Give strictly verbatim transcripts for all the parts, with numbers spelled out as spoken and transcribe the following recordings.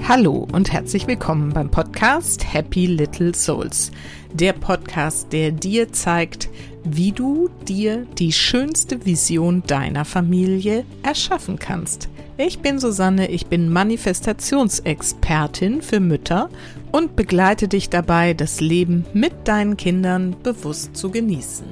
Hallo und herzlich willkommen beim Podcast Happy Little Souls. Der Podcast, der dir zeigt, wie du dir die schönste Vision deiner Familie erschaffen kannst. Ich bin Susanne, ich bin Manifestationsexpertin für Mütter und begleite dich dabei, das Leben mit deinen Kindern bewusst zu genießen.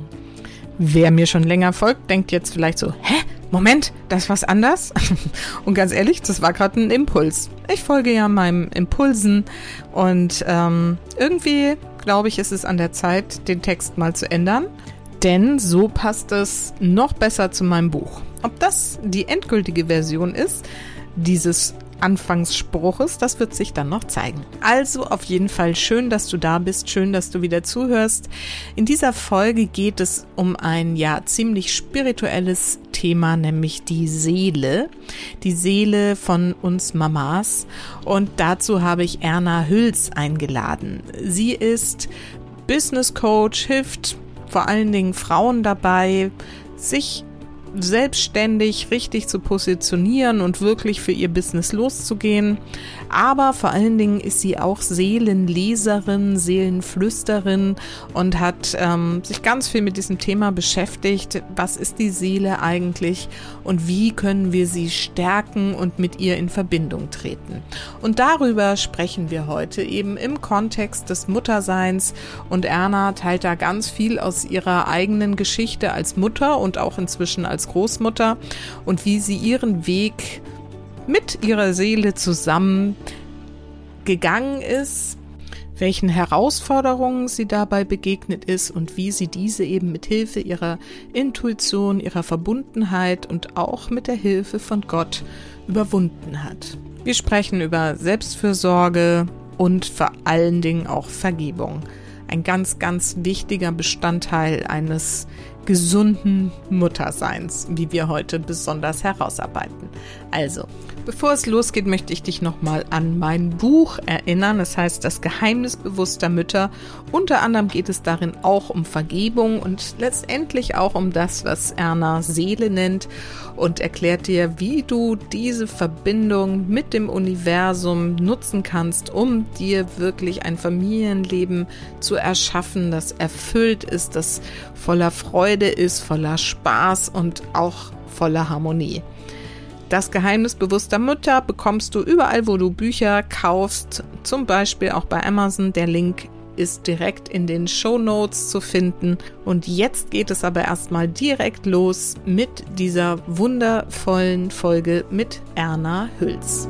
Wer mir schon länger folgt, denkt jetzt vielleicht so, hä? Moment, das ist was anders? Und ganz ehrlich, das war gerade ein Impuls. Ich folge ja meinen Impulsen und ähm, irgendwie, glaube ich, ist es an der Zeit, den Text mal zu ändern. Denn so passt es noch besser zu meinem Buch. Ob das die endgültige Version ist, dieses Anfangsspruches, das wird sich dann noch zeigen. Also auf jeden Fall schön, dass du da bist, schön, dass du wieder zuhörst. In dieser Folge geht es um ein ja ziemlich spirituelles Thema, nämlich die Seele. Die Seele von uns Mamas. Und dazu habe ich Erna Hüls eingeladen. Sie ist Business Coach, hilft vor allen Dingen Frauen dabei, sich selbstständig richtig zu positionieren und wirklich für ihr Business loszugehen. Aber vor allen Dingen ist sie auch Seelenleserin, Seelenflüsterin und hat ähm, sich ganz viel mit diesem Thema beschäftigt. Was ist die Seele eigentlich und wie können wir sie stärken und mit ihr in Verbindung treten? Und darüber sprechen wir heute eben im Kontext des Mutterseins. Und Erna teilt da ganz viel aus ihrer eigenen Geschichte als Mutter und auch inzwischen als Großmutter und wie sie ihren Weg mit ihrer Seele zusammen gegangen ist, welchen Herausforderungen sie dabei begegnet ist und wie sie diese eben mit Hilfe ihrer Intuition, ihrer Verbundenheit und auch mit der Hilfe von Gott überwunden hat. Wir sprechen über Selbstfürsorge und vor allen Dingen auch Vergebung. Ein ganz, ganz wichtiger Bestandteil eines gesunden Mutterseins, wie wir heute besonders herausarbeiten. Also, bevor es losgeht, möchte ich dich nochmal an mein Buch erinnern. Es heißt Das Geheimnis bewusster Mütter. Unter anderem geht es darin auch um Vergebung und letztendlich auch um das, was Erna Seele nennt und erklärt dir, wie du diese Verbindung mit dem Universum nutzen kannst, um dir wirklich ein Familienleben zu erschaffen, das erfüllt ist, das voller Freude ist, voller Spaß und auch voller Harmonie. Das Geheimnis bewusster Mütter bekommst du überall, wo du Bücher kaufst, zum Beispiel auch bei Amazon. Der Link ist direkt in den Shownotes zu finden. Und jetzt geht es aber erstmal direkt los mit dieser wundervollen Folge mit Erna Hüls.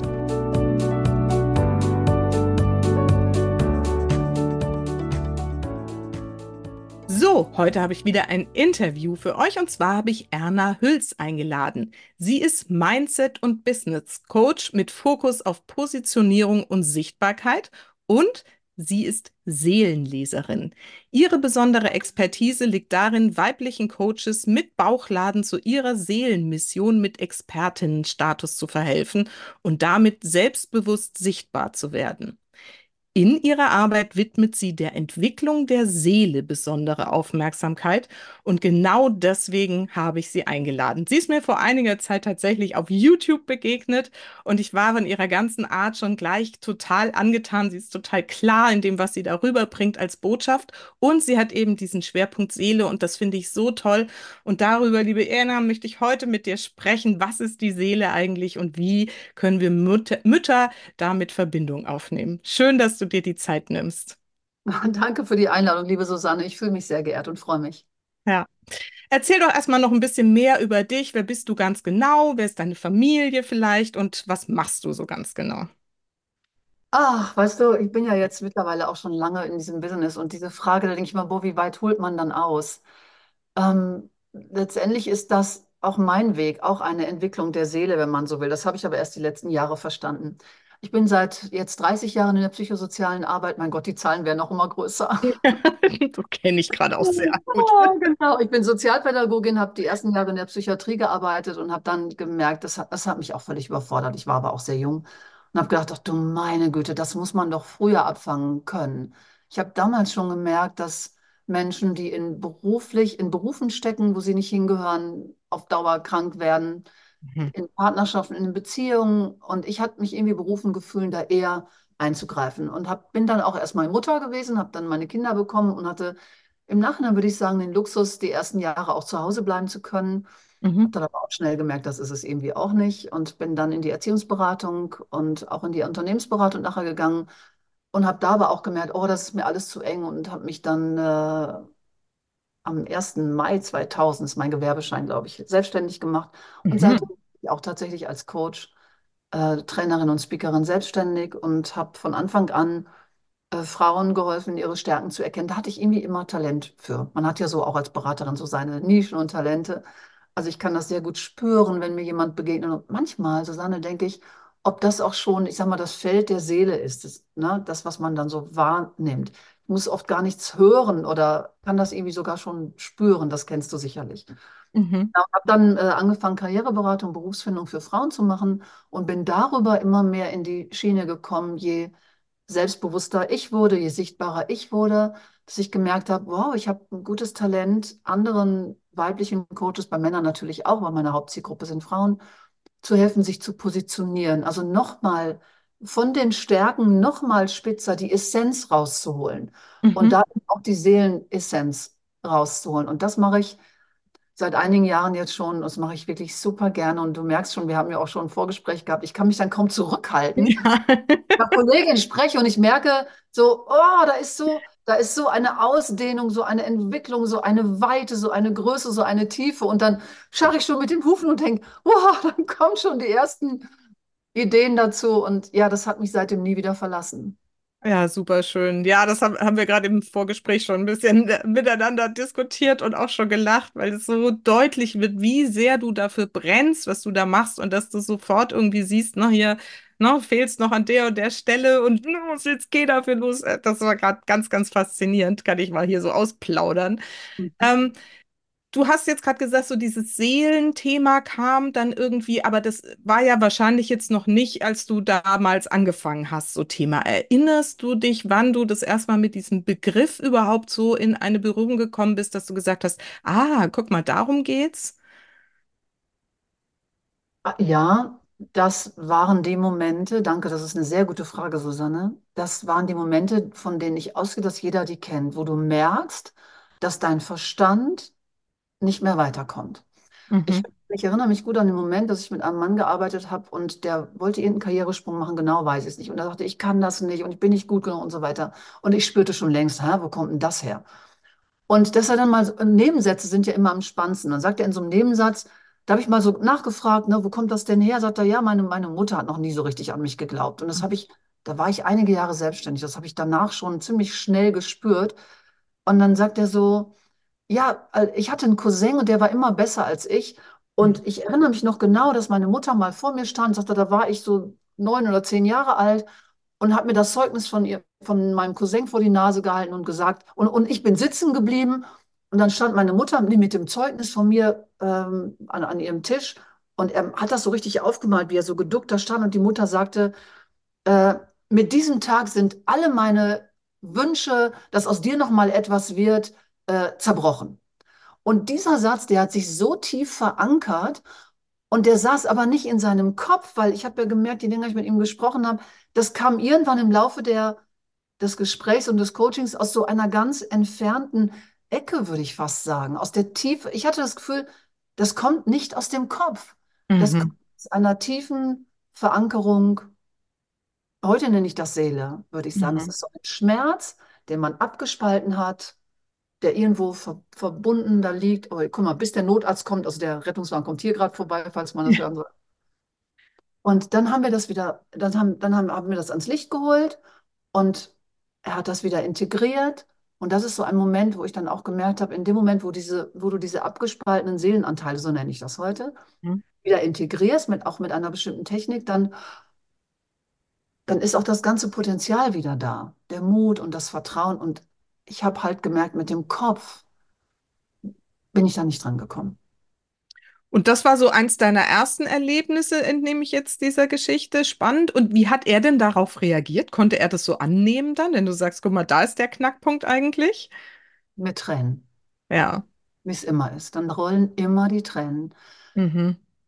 So, heute habe ich wieder ein Interview für euch und zwar habe ich Erna Hüls eingeladen. Sie ist Mindset- und Business Coach mit Fokus auf Positionierung und Sichtbarkeit und sie ist Seelenleserin. Ihre besondere Expertise liegt darin, weiblichen Coaches mit Bauchladen zu ihrer Seelenmission mit Expertinnenstatus zu verhelfen und damit selbstbewusst sichtbar zu werden. In ihrer Arbeit widmet sie der Entwicklung der Seele besondere Aufmerksamkeit und genau deswegen habe ich sie eingeladen. Sie ist mir vor einiger Zeit tatsächlich auf YouTube begegnet und ich war von ihrer ganzen Art schon gleich total angetan. Sie ist total klar in dem, was sie darüber bringt als Botschaft und sie hat eben diesen Schwerpunkt Seele und das finde ich so toll. Und darüber, liebe Erna, möchte ich heute mit dir sprechen. Was ist die Seele eigentlich und wie können wir Mütter, Mütter damit Verbindung aufnehmen? Schön, dass du dir die Zeit nimmst. Danke für die Einladung, liebe Susanne. Ich fühle mich sehr geehrt und freue mich. Ja. Erzähl doch erstmal noch ein bisschen mehr über dich. Wer bist du ganz genau? Wer ist deine Familie vielleicht? Und was machst du so ganz genau? Ach, weißt du, ich bin ja jetzt mittlerweile auch schon lange in diesem Business und diese Frage, da denke ich mal, boah, wie weit holt man dann aus? Ähm, letztendlich ist das auch mein Weg, auch eine Entwicklung der Seele, wenn man so will. Das habe ich aber erst die letzten Jahre verstanden. Ich bin seit jetzt dreißig Jahren in der psychosozialen Arbeit. Mein Gott, die Zahlen werden noch immer größer. Du kenne ich gerade auch sehr gut. Ja, genau. Ich bin Sozialpädagogin, habe die ersten Jahre in der Psychiatrie gearbeitet und habe dann gemerkt, das hat, das hat mich auch völlig überfordert. Ich war aber auch sehr jung und habe gedacht, ach du meine Güte, das muss man doch früher abfangen können. Ich habe damals schon gemerkt, dass Menschen, die in beruflich, in Berufen stecken, wo sie nicht hingehören, auf Dauer krank werden. Mhm. in Partnerschaften, in Beziehungen. Und ich hatte mich irgendwie berufen gefühlt, da eher einzugreifen. Und hab, bin dann auch erstmal Mutter gewesen, habe dann meine Kinder bekommen und hatte im Nachhinein, würde ich sagen, den Luxus, die ersten Jahre auch zu Hause bleiben zu können. Habe Mhm. dann aber auch schnell gemerkt, das ist es irgendwie auch nicht. Und bin dann in die Erziehungsberatung und auch in die Unternehmensberatung nachher gegangen und habe da aber auch gemerkt, oh, das ist mir alles zu eng und habe mich dann äh, am ersten Mai zweitausend, ist mein Gewerbeschein, glaube ich, selbstständig gemacht und seitdem Mhm. bin ich auch tatsächlich als Coach, äh, Trainerin und Speakerin selbstständig und habe von Anfang an äh, Frauen geholfen, ihre Stärken zu erkennen. Da hatte ich irgendwie immer Talent für. Man hat ja so auch als Beraterin so seine Nischen und Talente. Also ich kann das sehr gut spüren, wenn mir jemand begegnet. Und manchmal, Susanne, denke ich, ob das auch schon, ich sag mal, das Feld der Seele ist, das, ne, das, was man dann so wahrnimmt. Ich muss oft gar nichts hören oder kann das irgendwie sogar schon spüren. Das kennst du sicherlich. Mhm. Ich habe dann äh, angefangen, Karriereberatung, Berufsfindung für Frauen zu machen und bin darüber immer mehr in die Schiene gekommen, je selbstbewusster ich wurde, je sichtbarer ich wurde, dass ich gemerkt habe, wow, ich habe ein gutes Talent, anderen weiblichen Coaches, bei Männern natürlich auch, weil meine Hauptzielgruppe sind Frauen, zu helfen, sich zu positionieren. Also nochmal von den Stärken nochmal spitzer die Essenz rauszuholen und Mhm. da auch die Seelenessenz rauszuholen. Und das mache ich seit einigen Jahren jetzt schon. Das mache ich wirklich super gerne. Und du merkst schon, wir haben ja auch schon ein Vorgespräch gehabt. Ich kann mich dann kaum zurückhalten, Ja. einer Kollegin spreche und ich merke so, oh, da ist so, da ist so eine Ausdehnung, so eine Entwicklung, so eine Weite, so eine Größe, so eine Tiefe. Und dann scharre ich schon mit den Hufen und denke, wow, dann kommen schon die ersten Ideen dazu. Und ja, das hat mich seitdem nie wieder verlassen. Ja, super schön. Ja, das haben, haben wir gerade im Vorgespräch schon ein bisschen äh, miteinander diskutiert und auch schon gelacht, weil es so deutlich wird, wie sehr du dafür brennst, was du da machst und dass du sofort irgendwie siehst, ne, hier, ne, fehlst noch an der und der Stelle und los, jetzt geh dafür los. Äh, Das war gerade ganz, ganz faszinierend. Kann ich mal hier so ausplaudern. Ähm, Du hast jetzt gerade gesagt, so dieses Seelenthema kam dann irgendwie, aber das war ja wahrscheinlich jetzt noch nicht, als du damals angefangen hast, so Thema. Erinnerst du dich, wann du das erstmal mit diesem Begriff überhaupt so in eine Berührung gekommen bist, dass du gesagt hast, ah, guck mal, darum geht's? Ah, ja, das waren die Momente, danke, das ist eine sehr gute Frage, Susanne. Das waren die Momente, von denen ich ausgehe, dass jeder die kennt, wo du merkst, dass dein Verstand nicht mehr weiterkommt. Ich, Mhm. ich erinnere mich gut an den Moment, dass ich mit einem Mann gearbeitet habe und der wollte irgendeinen Karrieresprung machen, genau weiß ich es nicht. Und er sagte, ich kann das nicht und ich bin nicht gut genug und so weiter. Und ich spürte schon längst, hä, wo kommt denn das her? Und dass er dann mal, so, Nebensätze sind ja immer am spannendsten. Dann sagt er in so einem Nebensatz, da habe ich mal so nachgefragt, ne, wo kommt das denn her? Sagt er, ja, meine, meine Mutter hat noch nie so richtig an mich geglaubt. Und das habe ich, da war ich einige Jahre selbstständig, das habe ich danach schon ziemlich schnell gespürt. Und dann sagt er so, ja, äh, ich hatte einen Cousin und der war immer besser als ich. Und ich erinnere mich noch genau, dass meine Mutter mal vor mir stand, sagte, da war ich so neun oder zehn Jahre alt und hat mir das Zeugnis von ihr, von meinem Cousin vor die Nase gehalten und gesagt, und, und ich bin sitzen geblieben. Und dann stand meine Mutter mit dem Zeugnis von mir ähm, an, an ihrem Tisch und er hat das so richtig aufgemalt, wie er so geduckt da stand. Und die Mutter sagte, äh, mit diesem Tag sind alle meine Wünsche, dass aus dir noch mal etwas wird, äh, zerbrochen. Und dieser Satz, der hat sich so tief verankert und der saß aber nicht in seinem Kopf, weil ich habe ja gemerkt, je länger ich mit ihm gesprochen habe, das kam irgendwann im Laufe der, des Gesprächs und des Coachings aus so einer ganz entfernten Ecke, würde ich fast sagen, aus der Tiefe. Ich hatte das Gefühl, das kommt nicht aus dem Kopf. Das kommt Mhm. aus einer tiefen Verankerung. Heute nenne ich das Seele, würde ich sagen. Das Mhm. ist so ein Schmerz, den man abgespalten hat, der irgendwo ver verbunden da liegt. Oh, guck mal, bis der Notarzt kommt, also der Rettungswagen kommt hier gerade vorbei, falls man das hören soll. Und dann haben wir das wieder, dann haben, dann haben, haben wir das ans Licht geholt und er hat das wieder integriert. Und das ist so ein Moment, wo ich dann auch gemerkt habe, in dem Moment, wo diese, wo du diese abgespaltenen Seelenanteile, so nenne ich das heute, Mhm. wieder integrierst, mit, auch mit einer bestimmten Technik, dann, dann ist auch das ganze Potenzial wieder da. Der Mut und das Vertrauen. Und ich habe halt gemerkt, mit dem Kopf bin ich da nicht dran gekommen. Und das war so eins deiner ersten Erlebnisse, entnehme ich jetzt dieser Geschichte. Spannend. Und wie hat er denn darauf reagiert? Konnte er das so annehmen dann, wenn du sagst, guck mal, da ist der Knackpunkt eigentlich? Mit Tränen, Ja. wie es immer ist. Dann rollen immer die Tränen. Mhm.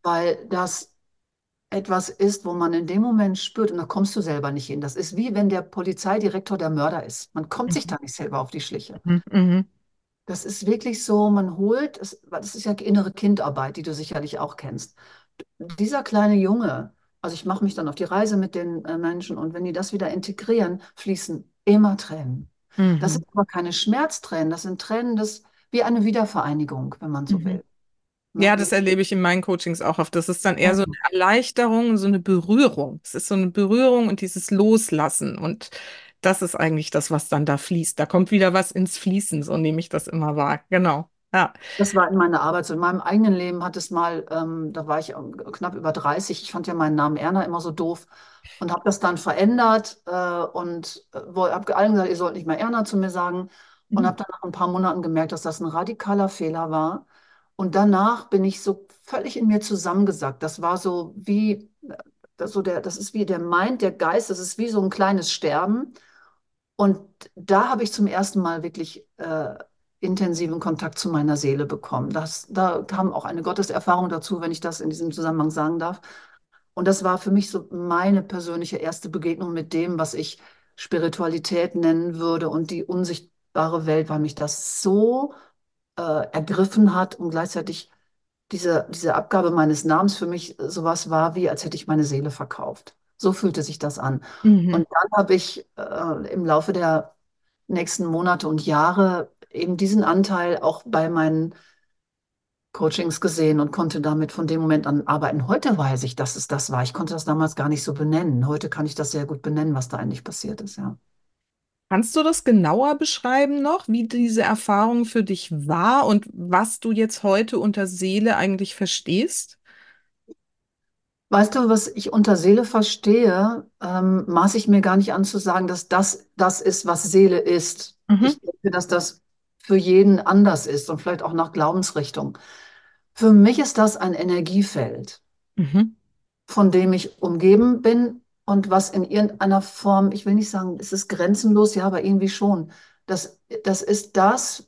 weil das etwas ist, wo man in dem Moment spürt, und da kommst du selber nicht hin. Das ist wie wenn der Polizeidirektor der Mörder ist. Man kommt sich Mhm. da nicht selber auf die Schliche. Mhm. Mhm. Das ist wirklich so, man holt, es, weil das ist ja innere Kindarbeit, die du sicherlich auch kennst. Dieser kleine Junge, also ich mache mich dann auf die Reise mit den äh, Menschen und wenn die das wieder integrieren, fließen immer Tränen. Das Mhm. sind aber keine Schmerztränen, das sind Tränen des, wie eine Wiedervereinigung, wenn man so Mhm. will. Ne? Ja, das Wie, erlebe ich in meinen Coachings auch oft. Das ist dann eher so ja. eine Erleichterung, so eine Berührung. Es ist so eine Berührung und dieses Loslassen. Und das ist eigentlich das, was dann da fließt. Da kommt wieder was ins Fließen, so nehme ich das immer wahr. Genau. Ja. Das war in meiner Arbeit so. In meinem eigenen Leben hat es mal, ähm, da war ich ähm, knapp über dreißig. Ich fand ja meinen Namen Erna immer so doof und habe das dann verändert äh, und äh, habe allen gesagt, ihr sollt nicht mehr Erna zu mir sagen. Und Mhm. habe dann nach ein paar Monaten gemerkt, dass das ein radikaler Fehler war. Und danach bin ich so völlig in mir zusammengesackt. Das war so wie, äh, das, so der, das ist wie der Mind, der Geist, das ist wie so ein kleines Sterben. Und da habe ich zum ersten Mal wirklich äh, intensiven Kontakt zu meiner Seele bekommen. Das, da kam auch eine Gotteserfahrung dazu, wenn ich das in diesem Zusammenhang sagen darf. Und das war für mich so meine persönliche erste Begegnung mit dem, was ich Spiritualität nennen würde und die unsichtbare Welt, weil mich das so äh, ergriffen hat und gleichzeitig diese, diese Abgabe meines Namens für mich sowas war, wie als hätte ich meine Seele verkauft. So fühlte sich das an. Mhm. Und dann habe ich äh, im Laufe der nächsten Monate und Jahre eben diesen Anteil auch bei meinen Coachings gesehen und konnte damit von dem Moment an arbeiten. Heute weiß ich, dass es das war. Ich konnte das damals gar nicht so benennen. Heute kann ich das sehr gut benennen, was da eigentlich passiert ist, ja. Kannst du das genauer beschreiben noch, wie diese Erfahrung für dich war und was du jetzt heute unter Seele eigentlich verstehst? Weißt du, was ich unter Seele verstehe, ähm, maß ich mir gar nicht an zu sagen, dass das das ist, was Seele ist. Mhm. Ich denke, dass das für jeden anders ist und vielleicht auch nach Glaubensrichtung. Für mich ist das ein Energiefeld, Mhm. von dem ich umgeben bin und was in irgendeiner Form, ich will nicht sagen, es ist grenzenlos, ja, aber irgendwie schon. Das, das ist das,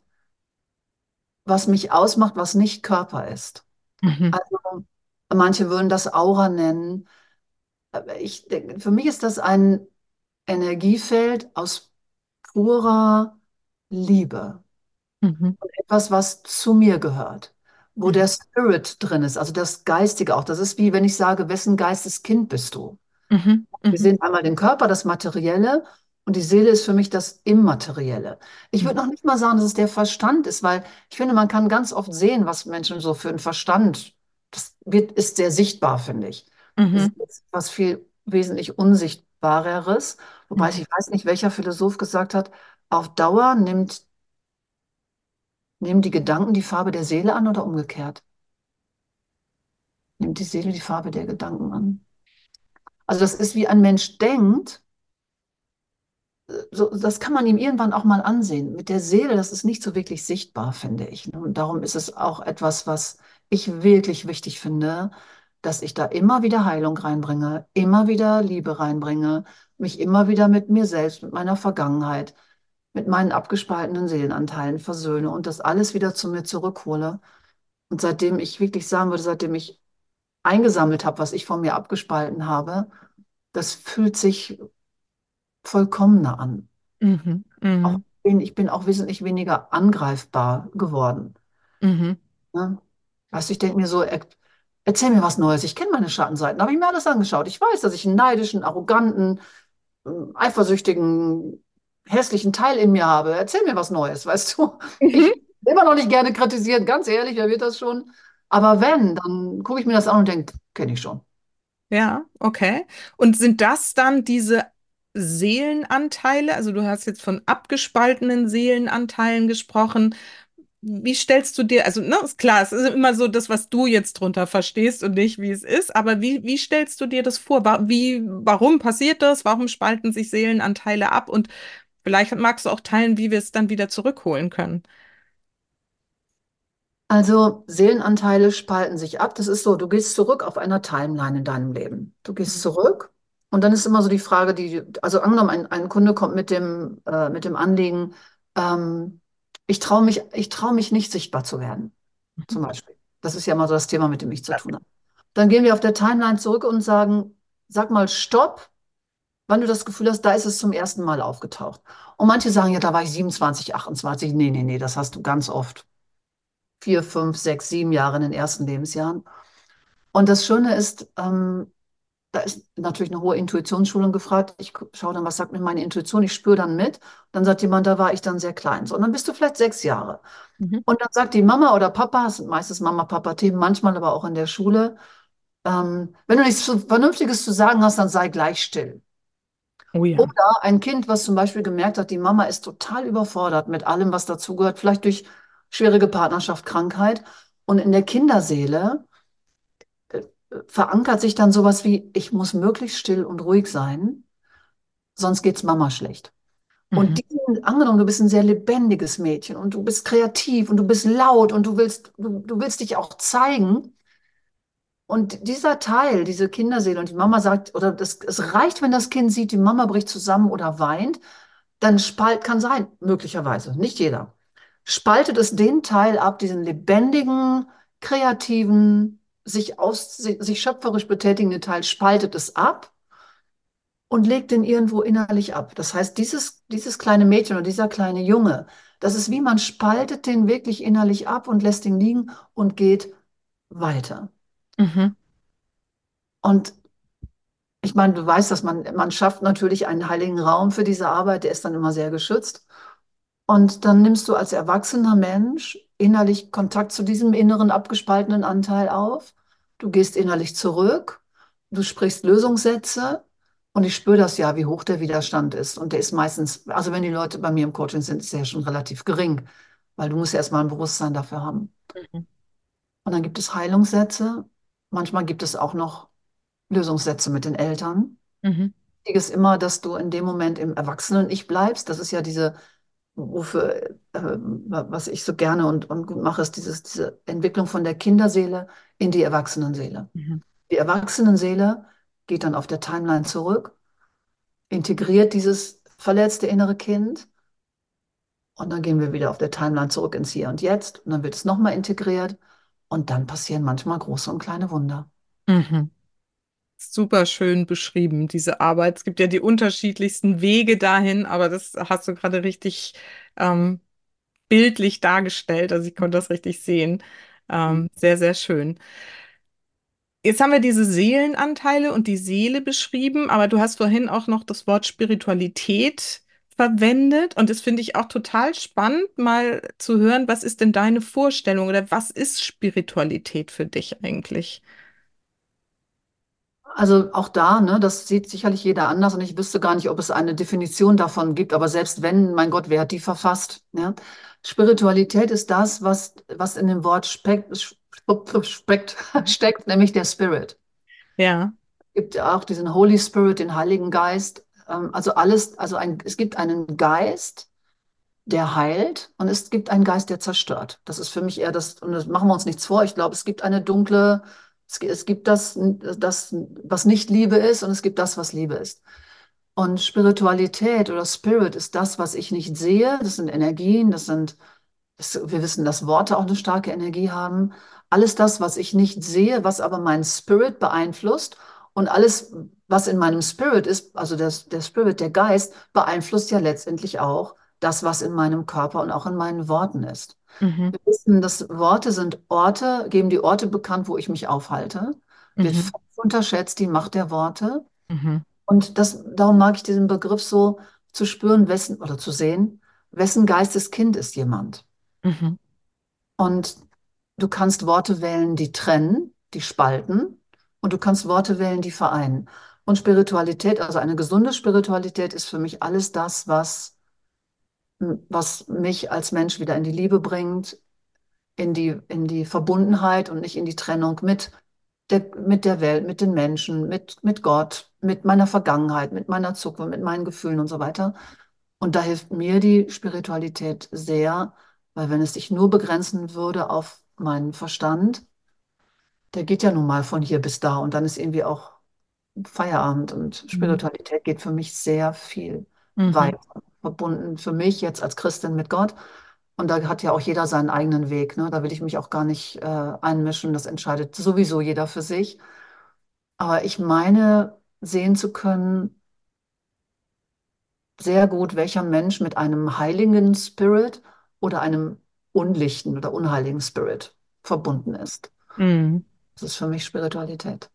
was mich ausmacht, was nicht Körper ist. Mhm. Also manche würden das Aura nennen. Aber ich denke, für mich ist das ein Energiefeld aus purer Liebe. Mhm. Etwas, was zu mir gehört, wo der Mhm. Spirit drin ist, also das Geistige auch. Das ist wie wenn ich sage, wessen Geisteskind bist du? Mhm. Wir Mhm. sehen einmal den Körper, das Materielle, und die Seele ist für mich das Immaterielle. Ich würde Mhm. noch nicht mal sagen, dass es der Verstand ist, weil ich finde, man kann ganz oft sehen, was Menschen so für einen Verstand, das wird, ist sehr sichtbar, finde ich. Es Mhm. ist was viel wesentlich Unsichtbareres, wobei ich Mhm. weiß nicht, welcher Philosoph gesagt hat, auf Dauer nimmt, nehmen die Gedanken die Farbe der Seele an oder umgekehrt? Nimmt die Seele die Farbe der Gedanken an? Also das ist, wie ein Mensch denkt, so, das kann man ihm irgendwann auch mal ansehen. Mit der Seele, das ist nicht so wirklich sichtbar, finde ich. Ne? Und darum ist es auch etwas, was ich wirklich wichtig finde, dass ich da immer wieder Heilung reinbringe, immer wieder Liebe reinbringe, mich immer wieder mit mir selbst, mit meiner Vergangenheit, mit meinen abgespaltenen Seelenanteilen versöhne und das alles wieder zu mir zurückhole. Und seitdem ich wirklich sagen würde, seitdem ich eingesammelt habe, was ich von mir abgespalten habe, das fühlt sich vollkommener an. Mhm. Auch Mhm. bin, ich bin auch wesentlich weniger angreifbar geworden. Mhm. Ne? Weißt du, ich denke mir so, er, erzähl mir was Neues. Ich kenne meine Schattenseiten, habe ich mir alles angeschaut. Ich weiß, dass ich einen neidischen, arroganten, ähm, eifersüchtigen, hässlichen Teil in mir habe. Erzähl mir was Neues, weißt du? Mhm. Ich will immer noch nicht gerne kritisieren, ganz ehrlich, wer wird das schon? Aber wenn, dann gucke ich mir das an und denke, kenne ich schon. Ja, okay. Und sind das dann diese Seelenanteile? Also du hast jetzt von abgespaltenen Seelenanteilen gesprochen. Wie stellst du dir, also, ne, ist klar, es ist immer so das, was du jetzt drunter verstehst und nicht, wie es ist, aber wie, wie stellst du dir das vor? Wa- Wie, warum passiert das? Warum spalten sich Seelenanteile ab? Und vielleicht magst du auch teilen, wie wir es dann wieder zurückholen können. Also Seelenanteile spalten sich ab. Das ist so, du gehst zurück auf einer Timeline in deinem Leben. Du gehst Mhm. zurück und dann ist immer so die Frage, die, also angenommen, ein, ein Kunde kommt mit dem, äh, mit dem Anliegen, ähm, ich traue mich, ich traue mich nicht sichtbar zu werden, zum Beispiel. Das ist ja immer so das Thema, mit dem ich zu tun habe. Dann gehen wir auf der Timeline zurück und sagen, sag mal Stopp, wann du das Gefühl hast, da ist es zum ersten Mal aufgetaucht. Und manche sagen, ja, da war ich siebenundzwanzig, achtundzwanzig. Nee, nee, nee, das hast du ganz oft. Vier, fünf, sechs, sieben Jahre in den ersten Lebensjahren. Und das Schöne ist, ähm, da ist natürlich eine hohe Intuitionsschulung gefragt. Ich gu- schaue dann, was sagt mir meine Intuition? Ich spüre dann mit. Dann sagt jemand, da war ich dann sehr klein. So, und dann bist du vielleicht sechs Jahre. Mhm. Und dann sagt die Mama oder Papa, es sind meistens Mama-Papa-Themen, manchmal aber auch in der Schule, ähm, wenn du nichts zu- Vernünftiges zu sagen hast, dann sei gleich still. Oh ja. Oder ein Kind, was zum Beispiel gemerkt hat, die Mama ist total überfordert mit allem, was dazugehört, vielleicht durch schwierige Partnerschaft, Krankheit. Und in der Kinderseele äh, verankert sich dann sowas wie, ich muss möglichst still und ruhig sein, sonst geht's Mama schlecht. Und Mhm. diesen, angenommen, du bist ein sehr lebendiges Mädchen und du bist kreativ und du bist laut und du willst, du, du willst dich auch zeigen. Und dieser Teil, diese Kinderseele und die Mama sagt, oder das, es reicht, wenn das Kind sieht, die Mama bricht zusammen oder weint, dann spalt, kann sein, möglicherweise, nicht jeder, spaltet es den Teil ab, diesen lebendigen, kreativen, sich, aus, sich schöpferisch betätigenden Teil, spaltet es ab und legt den irgendwo innerlich ab. Das heißt, dieses, dieses kleine Mädchen oder dieser kleine Junge, das ist wie man spaltet den wirklich innerlich ab und lässt ihn liegen und geht weiter. Mhm. Und ich meine, du weißt, dass man, man schafft natürlich einen heiligen Raum für diese Arbeit, der ist dann immer sehr geschützt. Und dann nimmst du als erwachsener Mensch innerlich Kontakt zu diesem inneren abgespaltenen Anteil auf. Du gehst innerlich zurück, du sprichst Lösungssätze und ich spüre das ja, wie hoch der Widerstand ist. Und der ist meistens, also wenn die Leute bei mir im Coaching sind, ist der schon relativ gering, weil du musst ja erstmal ein Bewusstsein dafür haben. Mhm. Und dann gibt es Heilungssätze. Manchmal gibt es auch noch Lösungssätze mit den Eltern. Mhm. Wichtig ist immer, dass du in dem Moment im Erwachsenen-Ich bleibst. Das ist ja diese wofür, äh, was ich so gerne und, und gut mache, ist dieses, diese Entwicklung von der Kinderseele in die Erwachsenenseele. Mhm. Die Erwachsenenseele geht dann auf der Timeline zurück, integriert dieses verletzte innere Kind und dann gehen wir wieder auf der Timeline zurück ins Hier und Jetzt und dann wird es nochmal integriert und dann passieren manchmal große und kleine Wunder. Mhm. Super schön beschrieben, diese Arbeit. Es gibt ja die unterschiedlichsten Wege dahin, aber das hast du gerade richtig ähm, bildlich dargestellt. Also ich konnte das richtig sehen. Ähm, sehr, sehr schön. Jetzt haben wir diese Seelenanteile und die Seele beschrieben, aber du hast vorhin auch noch das Wort Spiritualität verwendet und das finde ich auch total spannend, mal zu hören, was ist denn deine Vorstellung oder was ist Spiritualität für dich eigentlich? Also auch da, ne, das sieht sicherlich jeder anders und ich wüsste gar nicht, ob es eine Definition davon gibt, aber selbst wenn, mein Gott, wer hat die verfasst? Ja? Spiritualität ist das, was, was in dem Wort spekt, spekt, steckt, nämlich der Spirit. Ja. Es gibt ja auch diesen Holy Spirit, den Heiligen Geist. Ähm, also alles, also ein, es gibt einen Geist, der heilt und es gibt einen Geist, der zerstört. Das ist für mich eher das, und das machen wir uns nichts vor. Ich glaube, es gibt eine dunkle, es, gi- es gibt das, das, was nicht Liebe ist und es gibt das, was Liebe ist. Und Spiritualität oder Spirit ist das, was ich nicht sehe. Das sind Energien, das sind, das, wir wissen, dass Worte auch eine starke Energie haben. Alles das, was ich nicht sehe, was aber meinen Spirit beeinflusst und alles, was in meinem Spirit ist, also der, der Spirit, der Geist, beeinflusst ja letztendlich auch das, was in meinem Körper und auch in meinen Worten ist. Mhm. Wir wissen, dass Worte sind Orte, geben die Orte bekannt, wo ich mich aufhalte. Wird Mhm. völlig unterschätzt, die Macht der Worte. Mhm. Und das, darum mag ich diesen Begriff so zu spüren, wessen oder zu sehen, wessen Geisteskind ist jemand. Mhm. Und du kannst Worte wählen, die trennen, die spalten, und du kannst Worte wählen, die vereinen. Und Spiritualität, also eine gesunde Spiritualität, ist für mich alles das, was, was mich als Mensch wieder in die Liebe bringt, in die, in die Verbundenheit und nicht in die Trennung mit der, mit der Welt, mit den Menschen, mit, mit Gott, mit meiner Vergangenheit, mit meiner Zukunft, mit meinen Gefühlen und so weiter. Und da hilft mir die Spiritualität sehr, weil wenn es sich nur begrenzen würde auf meinen Verstand, der geht ja nun mal von hier bis da und dann ist irgendwie auch Feierabend und Mhm. Spiritualität geht für mich sehr viel Mhm. weiter. Verbunden für mich jetzt als Christin mit Gott Und da hat ja auch jeder seinen eigenen Weg, ne? Da will ich mich auch gar nicht äh, einmischen. Das entscheidet sowieso jeder für sich. Aber ich meine, sehen zu können, sehr gut, welcher Mensch mit einem heiligen Spirit oder einem unlichten oder unheiligen Spirit verbunden ist. Mhm. Das ist für mich Spiritualität.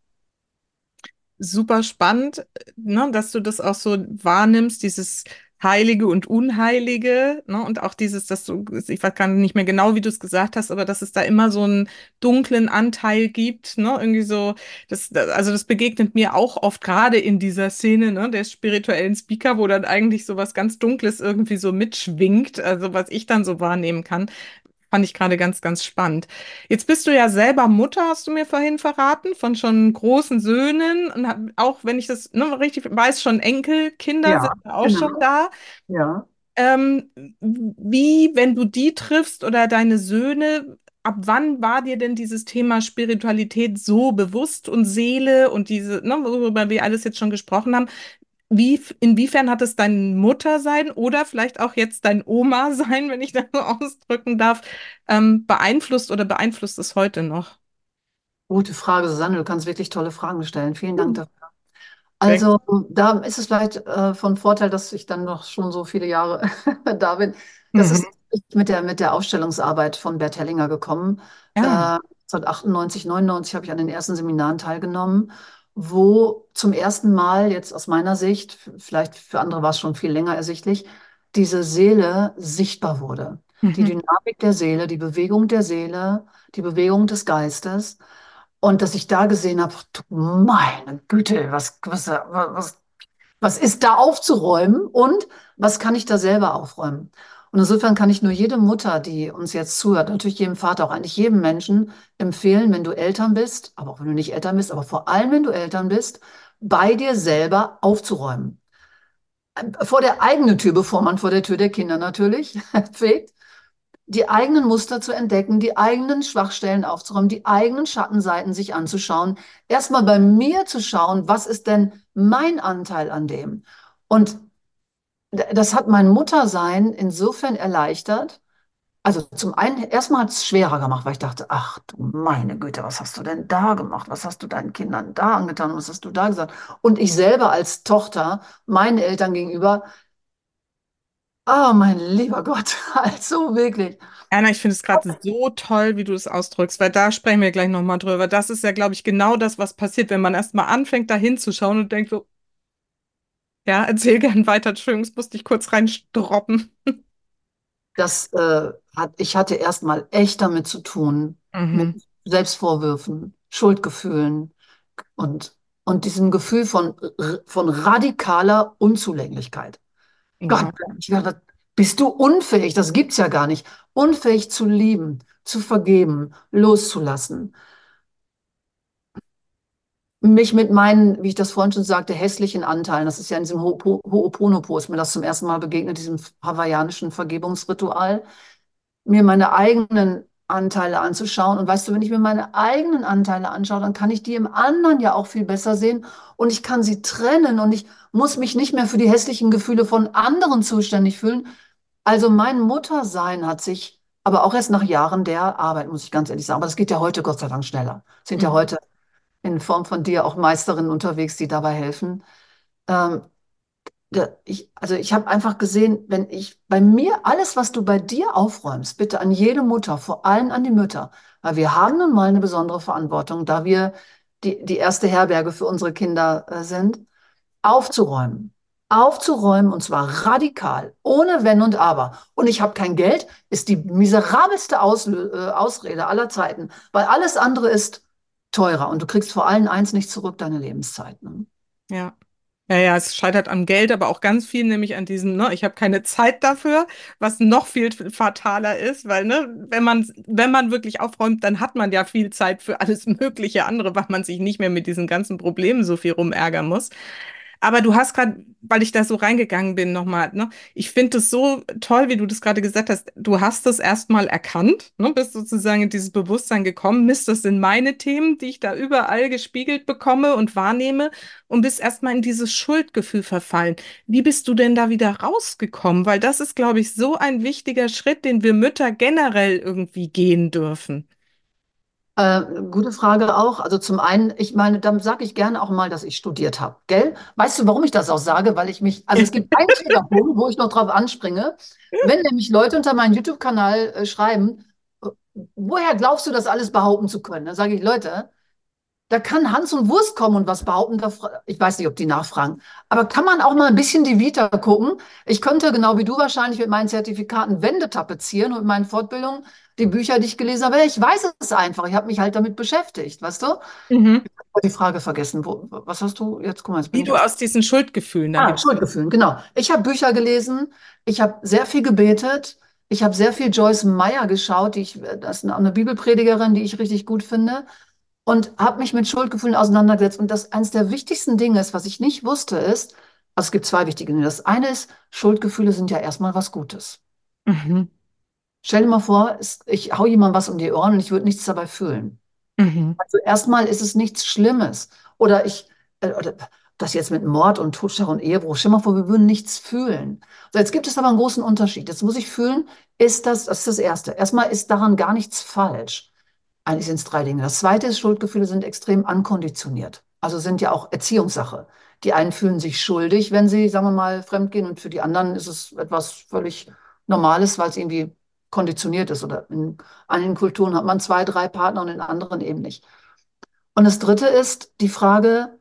Super spannend, ne, dass du das auch so wahrnimmst, dieses Heilige und Unheilige, ne, und auch dieses, dass du, ich weiß gar nicht mehr genau, wie du es gesagt hast, aber dass es da immer so einen dunklen Anteil gibt, ne, irgendwie so, das, das- also das begegnet mir auch oft gerade in dieser Szene, ne, der spirituellen Speaker, wo dann eigentlich so was ganz Dunkles irgendwie so mitschwingt, also was ich dann so wahrnehmen kann. Fand ich gerade ganz, ganz spannend. Jetzt bist du ja selber Mutter, hast du mir vorhin verraten, von schon großen Söhnen und hab, auch wenn ich das ne, richtig weiß, schon Enkelkinder sind Ja, auch schon genau. da. Ja. Ähm, wie, wenn du die triffst oder deine Söhne, ab wann war dir denn dieses Thema Spiritualität so bewusst und Seele und diese, ne, worüber wir alles jetzt schon gesprochen haben? Wie, inwiefern hat es dein Muttersein oder vielleicht auch jetzt dein Oma-Sein, wenn ich das so ausdrücken darf, ähm, beeinflusst oder beeinflusst es heute noch? Gute Frage, Susanne. Du kannst wirklich tolle Fragen stellen. Vielen Dank Hm. dafür. Sehr. Also, da ist es vielleicht äh, von Vorteil, dass ich dann noch schon so viele Jahre da bin. Das Mhm. ist mit der, mit der Ausstellungsarbeit von Bert Hellinger gekommen. Äh, Ja. neunzehnhundertachtundneunzig, neunundneunzig habe ich an den ersten Seminaren teilgenommen, wo zum ersten Mal, jetzt aus meiner Sicht, vielleicht für andere war es schon viel länger ersichtlich, diese Seele sichtbar wurde. Die Mhm. Dynamik der Seele, die Bewegung der Seele, die Bewegung des Geistes. Und dass ich da gesehen habe, du meine Güte, was, was, was, was ist da aufzuräumen und was kann ich da selber aufräumen? Und insofern kann ich nur jede Mutter, die uns jetzt zuhört, natürlich jedem Vater, auch eigentlich jedem Menschen empfehlen, wenn du Eltern bist, aber auch wenn du nicht Eltern bist, aber vor allem, wenn du Eltern bist, bei dir selber aufzuräumen. Vor der eigenen Tür, bevor man vor der Tür der Kinder natürlich fegt, die eigenen Muster zu entdecken, die eigenen Schwachstellen aufzuräumen, die eigenen Schattenseiten sich anzuschauen, erstmal bei mir zu schauen, was ist denn mein Anteil an dem? Und das hat mein Muttersein insofern erleichtert. Also zum einen, erstmal hat es schwerer gemacht, weil ich dachte, ach du meine Güte, was hast du denn da gemacht? Was hast du deinen Kindern da angetan? Was hast du da gesagt? Und ich selber als Tochter, meinen Eltern gegenüber, oh mein lieber Gott, also wirklich. Anna, ich finde es gerade so toll, wie du es ausdrückst, weil da sprechen wir gleich nochmal drüber. Das ist ja, glaube ich, genau das, was passiert, wenn man erstmal anfängt, da hinzuschauen und denkt so, ja, erzähl gern weiter, Entschuldigung, das musste ich kurz reinstroppen. Das äh, hat, ich hatte erstmal echt damit zu tun, mit Mhm. Selbstvorwürfen, Schuldgefühlen und, und diesem Gefühl von, von radikaler Unzulänglichkeit. Gott, Ja. ich dachte, bist du unfähig? Das gibt's ja gar nicht. Unfähig zu lieben, zu vergeben, loszulassen. Mich mit meinen, wie ich das vorhin schon sagte, hässlichen Anteilen, das ist ja in diesem Ho- Ho- Ho'oponopo, ist mir das zum ersten Mal begegnet, diesem hawaiianischen Vergebungsritual, mir meine eigenen Anteile anzuschauen. Und weißt du, wenn ich mir meine eigenen Anteile anschaue, dann kann ich die im anderen ja auch viel besser sehen und ich kann sie trennen und ich muss mich nicht mehr für die hässlichen Gefühle von anderen zuständig fühlen. Also mein Muttersein hat sich, aber auch erst nach Jahren der Arbeit, muss ich ganz ehrlich sagen, aber das geht ja heute Gott sei Dank schneller. Sind ja Mhm. heute in Form von dir auch Meisterinnen unterwegs, die dabei helfen. Ähm, da- ich, also ich habe einfach gesehen, wenn ich bei mir alles, was du bei dir aufräumst, bitte an jede Mutter, vor allem an die Mütter, weil wir haben nun mal eine besondere Verantwortung, da wir die, die erste Herberge für unsere Kinder äh, sind, aufzuräumen. Aufzuräumen und zwar radikal, ohne Wenn und Aber. Und ich habe kein Geld, ist die miserabelste Auslö äh, Ausrede aller Zeiten, weil alles andere ist teurer und du kriegst vor allem eins nicht zurück, deine Lebenszeit. Ne? Ja. Ja, ja, es scheitert am Geld, aber auch ganz viel, nämlich an diesem, ne, ich habe keine Zeit dafür, was noch viel fataler ist, weil, ne, wenn man, wenn man wirklich aufräumt, dann hat man ja viel Zeit für alles mögliche andere, weil man sich nicht mehr mit diesen ganzen Problemen so viel rumärgern muss. Aber du hast gerade, weil ich da so reingegangen bin, nochmal, ne? Ich finde es so toll, wie du das gerade gesagt hast. Du hast es erstmal erkannt, ne? Bist sozusagen in dieses Bewusstsein gekommen, misst das in meine Themen, die ich da überall gespiegelt bekomme und wahrnehme und bist erstmal in dieses Schuldgefühl verfallen. Wie bist du denn da wieder rausgekommen? Weil das ist, glaube ich, so ein wichtiger Schritt, den wir Mütter generell irgendwie gehen dürfen. Äh, gute Frage auch. Also zum einen, ich meine, dann sage ich gerne auch mal, dass ich studiert habe, gell? Weißt du, warum ich das auch sage? Weil ich mich, also es gibt einen Triggerpunkt, wo ich noch drauf anspringe. Wenn nämlich Leute unter meinen YouTube-Kanal äh, schreiben, äh, woher glaubst du, das alles behaupten zu können? Dann sage ich, Leute, da kann Hans und Wurst kommen und was behaupten. Da fra- Ich weiß nicht, ob die nachfragen. Aber kann man auch mal ein bisschen die Vita gucken? Ich könnte, genau wie du wahrscheinlich, mit meinen Zertifikaten Wände tapezieren und mit meinen Fortbildungen die Bücher, die ich gelesen habe. Ich weiß es einfach. Ich habe mich halt damit beschäftigt, weißt du? Mhm. Ich habe die Frage vergessen. Wo, was hast du jetzt? Guck mal, jetzt bin Wie ich du aus. aus diesen Schuldgefühlen dann Ah, wieder. Schuldgefühlen, genau. Ich habe Bücher gelesen. Ich habe sehr viel gebetet. Ich habe sehr viel Joyce Meyer geschaut, die ich, das ist eine Bibelpredigerin, die ich richtig gut finde, und habe mich mit Schuldgefühlen auseinandergesetzt. Und das eines der wichtigsten Dinge ist, was ich nicht wusste, ist, also es gibt zwei wichtige Dinge. Das eine ist, Schuldgefühle sind ja erstmal was Gutes. Mhm. Stell dir mal vor, es, ich hau jemandem was um die Ohren und ich würde nichts dabei fühlen. Mhm. Also erstmal ist es nichts Schlimmes. Oder ich, äh, oder das jetzt mit Mord und Totschlag und Ehebruch. Stell dir mal vor, wir würden nichts fühlen. So, jetzt gibt es aber einen großen Unterschied. Jetzt muss ich fühlen, ist das, das ist das Erste. Erstmal ist daran gar nichts falsch. Eigentlich sind es drei Dinge. Das zweite ist, Schuldgefühle sind extrem ankonditioniert. Also sind ja auch Erziehungssache. Die einen fühlen sich schuldig, wenn sie, sagen wir mal, fremdgehen, und für die anderen ist es etwas völlig Normales, weil es irgendwie konditioniert ist. Oder in einigen Kulturen hat man zwei, drei Partner und in anderen eben nicht. Und das dritte ist die Frage,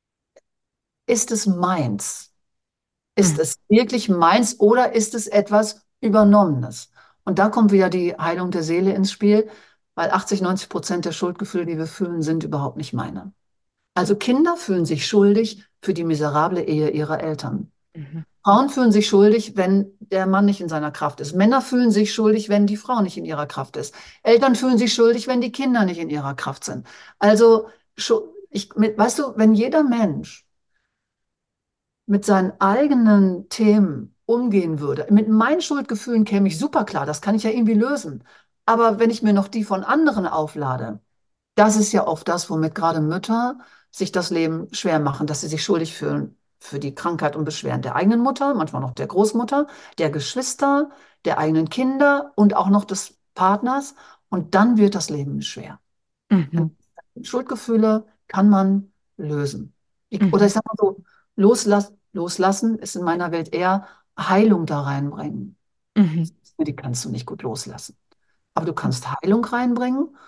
ist es meins? Ist Mhm. es wirklich meins oder ist es etwas Übernommenes? Und da kommt wieder die Heilung der Seele ins Spiel, weil achtzig, neunzig Prozent der Schuldgefühle, die wir fühlen, sind überhaupt nicht meine. Also Kinder fühlen sich schuldig für die miserable Ehe ihrer Eltern. Mhm. Frauen fühlen sich schuldig, wenn der Mann nicht in seiner Kraft ist. Männer fühlen sich schuldig, wenn die Frau nicht in ihrer Kraft ist. Eltern fühlen sich schuldig, wenn die Kinder nicht in ihrer Kraft sind. Also, schu- ich, mit, weißt du, wenn jeder Mensch mit seinen eigenen Themen umgehen würde, mit meinen Schuldgefühlen käme ich super klar, das kann ich ja irgendwie lösen. Aber wenn ich mir noch die von anderen auflade, das ist ja oft das, womit gerade Mütter sich das Leben schwer machen, dass sie sich schuldig fühlen für die Krankheit und Beschwerden der eigenen Mutter, manchmal noch der Großmutter, der Geschwister, der eigenen Kinder und auch noch des Partners. Und dann wird das Leben schwer. Und Mhm. Schuldgefühle kann man lösen. Ich, oder Mhm. ich sage mal so, loslass, loslassen ist in meiner Welt eher Heilung da reinbringen. Mhm. Die kannst du nicht gut loslassen. Aber du kannst Heilung reinbringen,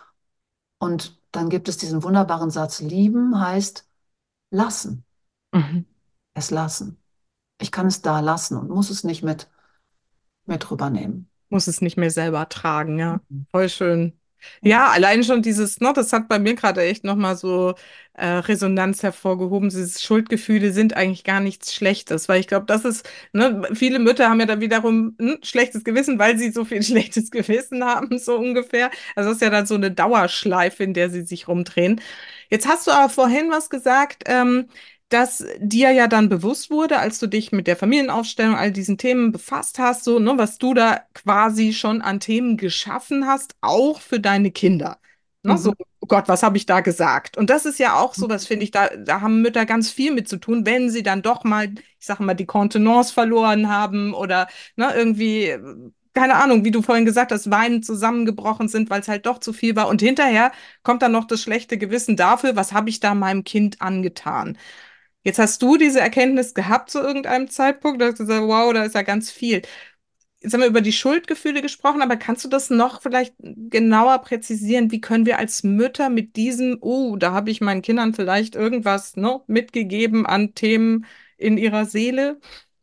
und dann gibt es diesen wunderbaren Satz, lieben heißt lassen, Mhm. es lassen. Ich kann es da lassen und muss es nicht mit, mit rübernehmen. Muss es nicht mehr selber tragen, ja. Voll schön. Ja, allein schon dieses, ne, das hat bei mir gerade echt nochmal so äh, Resonanz hervorgehoben. Diese Schuldgefühle sind eigentlich gar nichts Schlechtes, weil ich glaube, das ist, ne, viele Mütter haben ja dann wiederum ein schlechtes Gewissen, weil sie so viel schlechtes Gewissen haben, so ungefähr. Also das ist ja dann so eine Dauerschleife, in der sie sich rumdrehen. Jetzt hast du aber vorhin was gesagt, ähm, dass dir ja dann bewusst wurde, als du dich mit der Familienaufstellung, all diesen Themen befasst hast, so, ne, was du da quasi schon an Themen geschaffen hast, auch für deine Kinder. Ne, so, Mhm. oh Gott, was habe ich da gesagt? Und das ist ja auch so, was finde ich, da, da haben Mütter ganz viel mit zu tun, wenn sie dann doch mal, ich sage mal, die Kontenance verloren haben oder ne, irgendwie, keine Ahnung, wie du vorhin gesagt hast, weinend zusammengebrochen sind, weil es halt doch zu viel war. Und hinterher kommt dann noch das schlechte Gewissen dafür, was habe ich da meinem Kind angetan? Jetzt hast du diese Erkenntnis gehabt zu irgendeinem Zeitpunkt, da hast du gesagt, wow, da ist ja ganz viel. Jetzt haben wir über die Schuldgefühle gesprochen, aber kannst du das noch vielleicht genauer präzisieren? Wie können wir als Mütter mit diesem, oh, da habe ich meinen Kindern vielleicht irgendwas, ne, mitgegeben an Themen in ihrer Seele?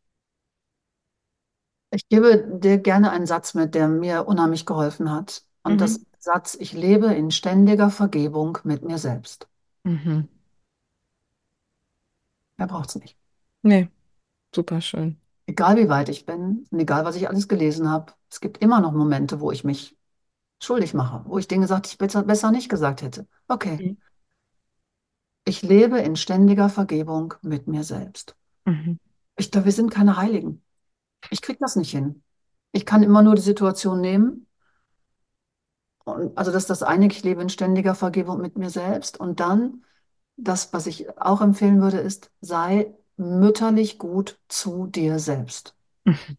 Ich gebe dir gerne einen Satz mit, der mir unheimlich geholfen hat. Und das Mhm. ist der Satz, ich lebe in ständiger Vergebung mit mir selbst. Mhm. Mehr braucht es nicht. Nee, super schön. Egal wie weit ich bin und egal was ich alles gelesen habe, es gibt immer noch Momente, wo ich mich schuldig mache, wo ich Dinge sage, die ich besser, besser nicht gesagt hätte. Okay, Mhm. ich lebe in ständiger Vergebung mit mir selbst. Mhm. Ich glaube, wir sind keine Heiligen. Ich kriege das nicht hin. Ich kann immer nur die Situation nehmen. Und also das ist das eine, ich lebe in ständiger Vergebung mit mir selbst. Und dann, das, was ich auch empfehlen würde, ist, sei mütterlich gut zu dir selbst. Mhm.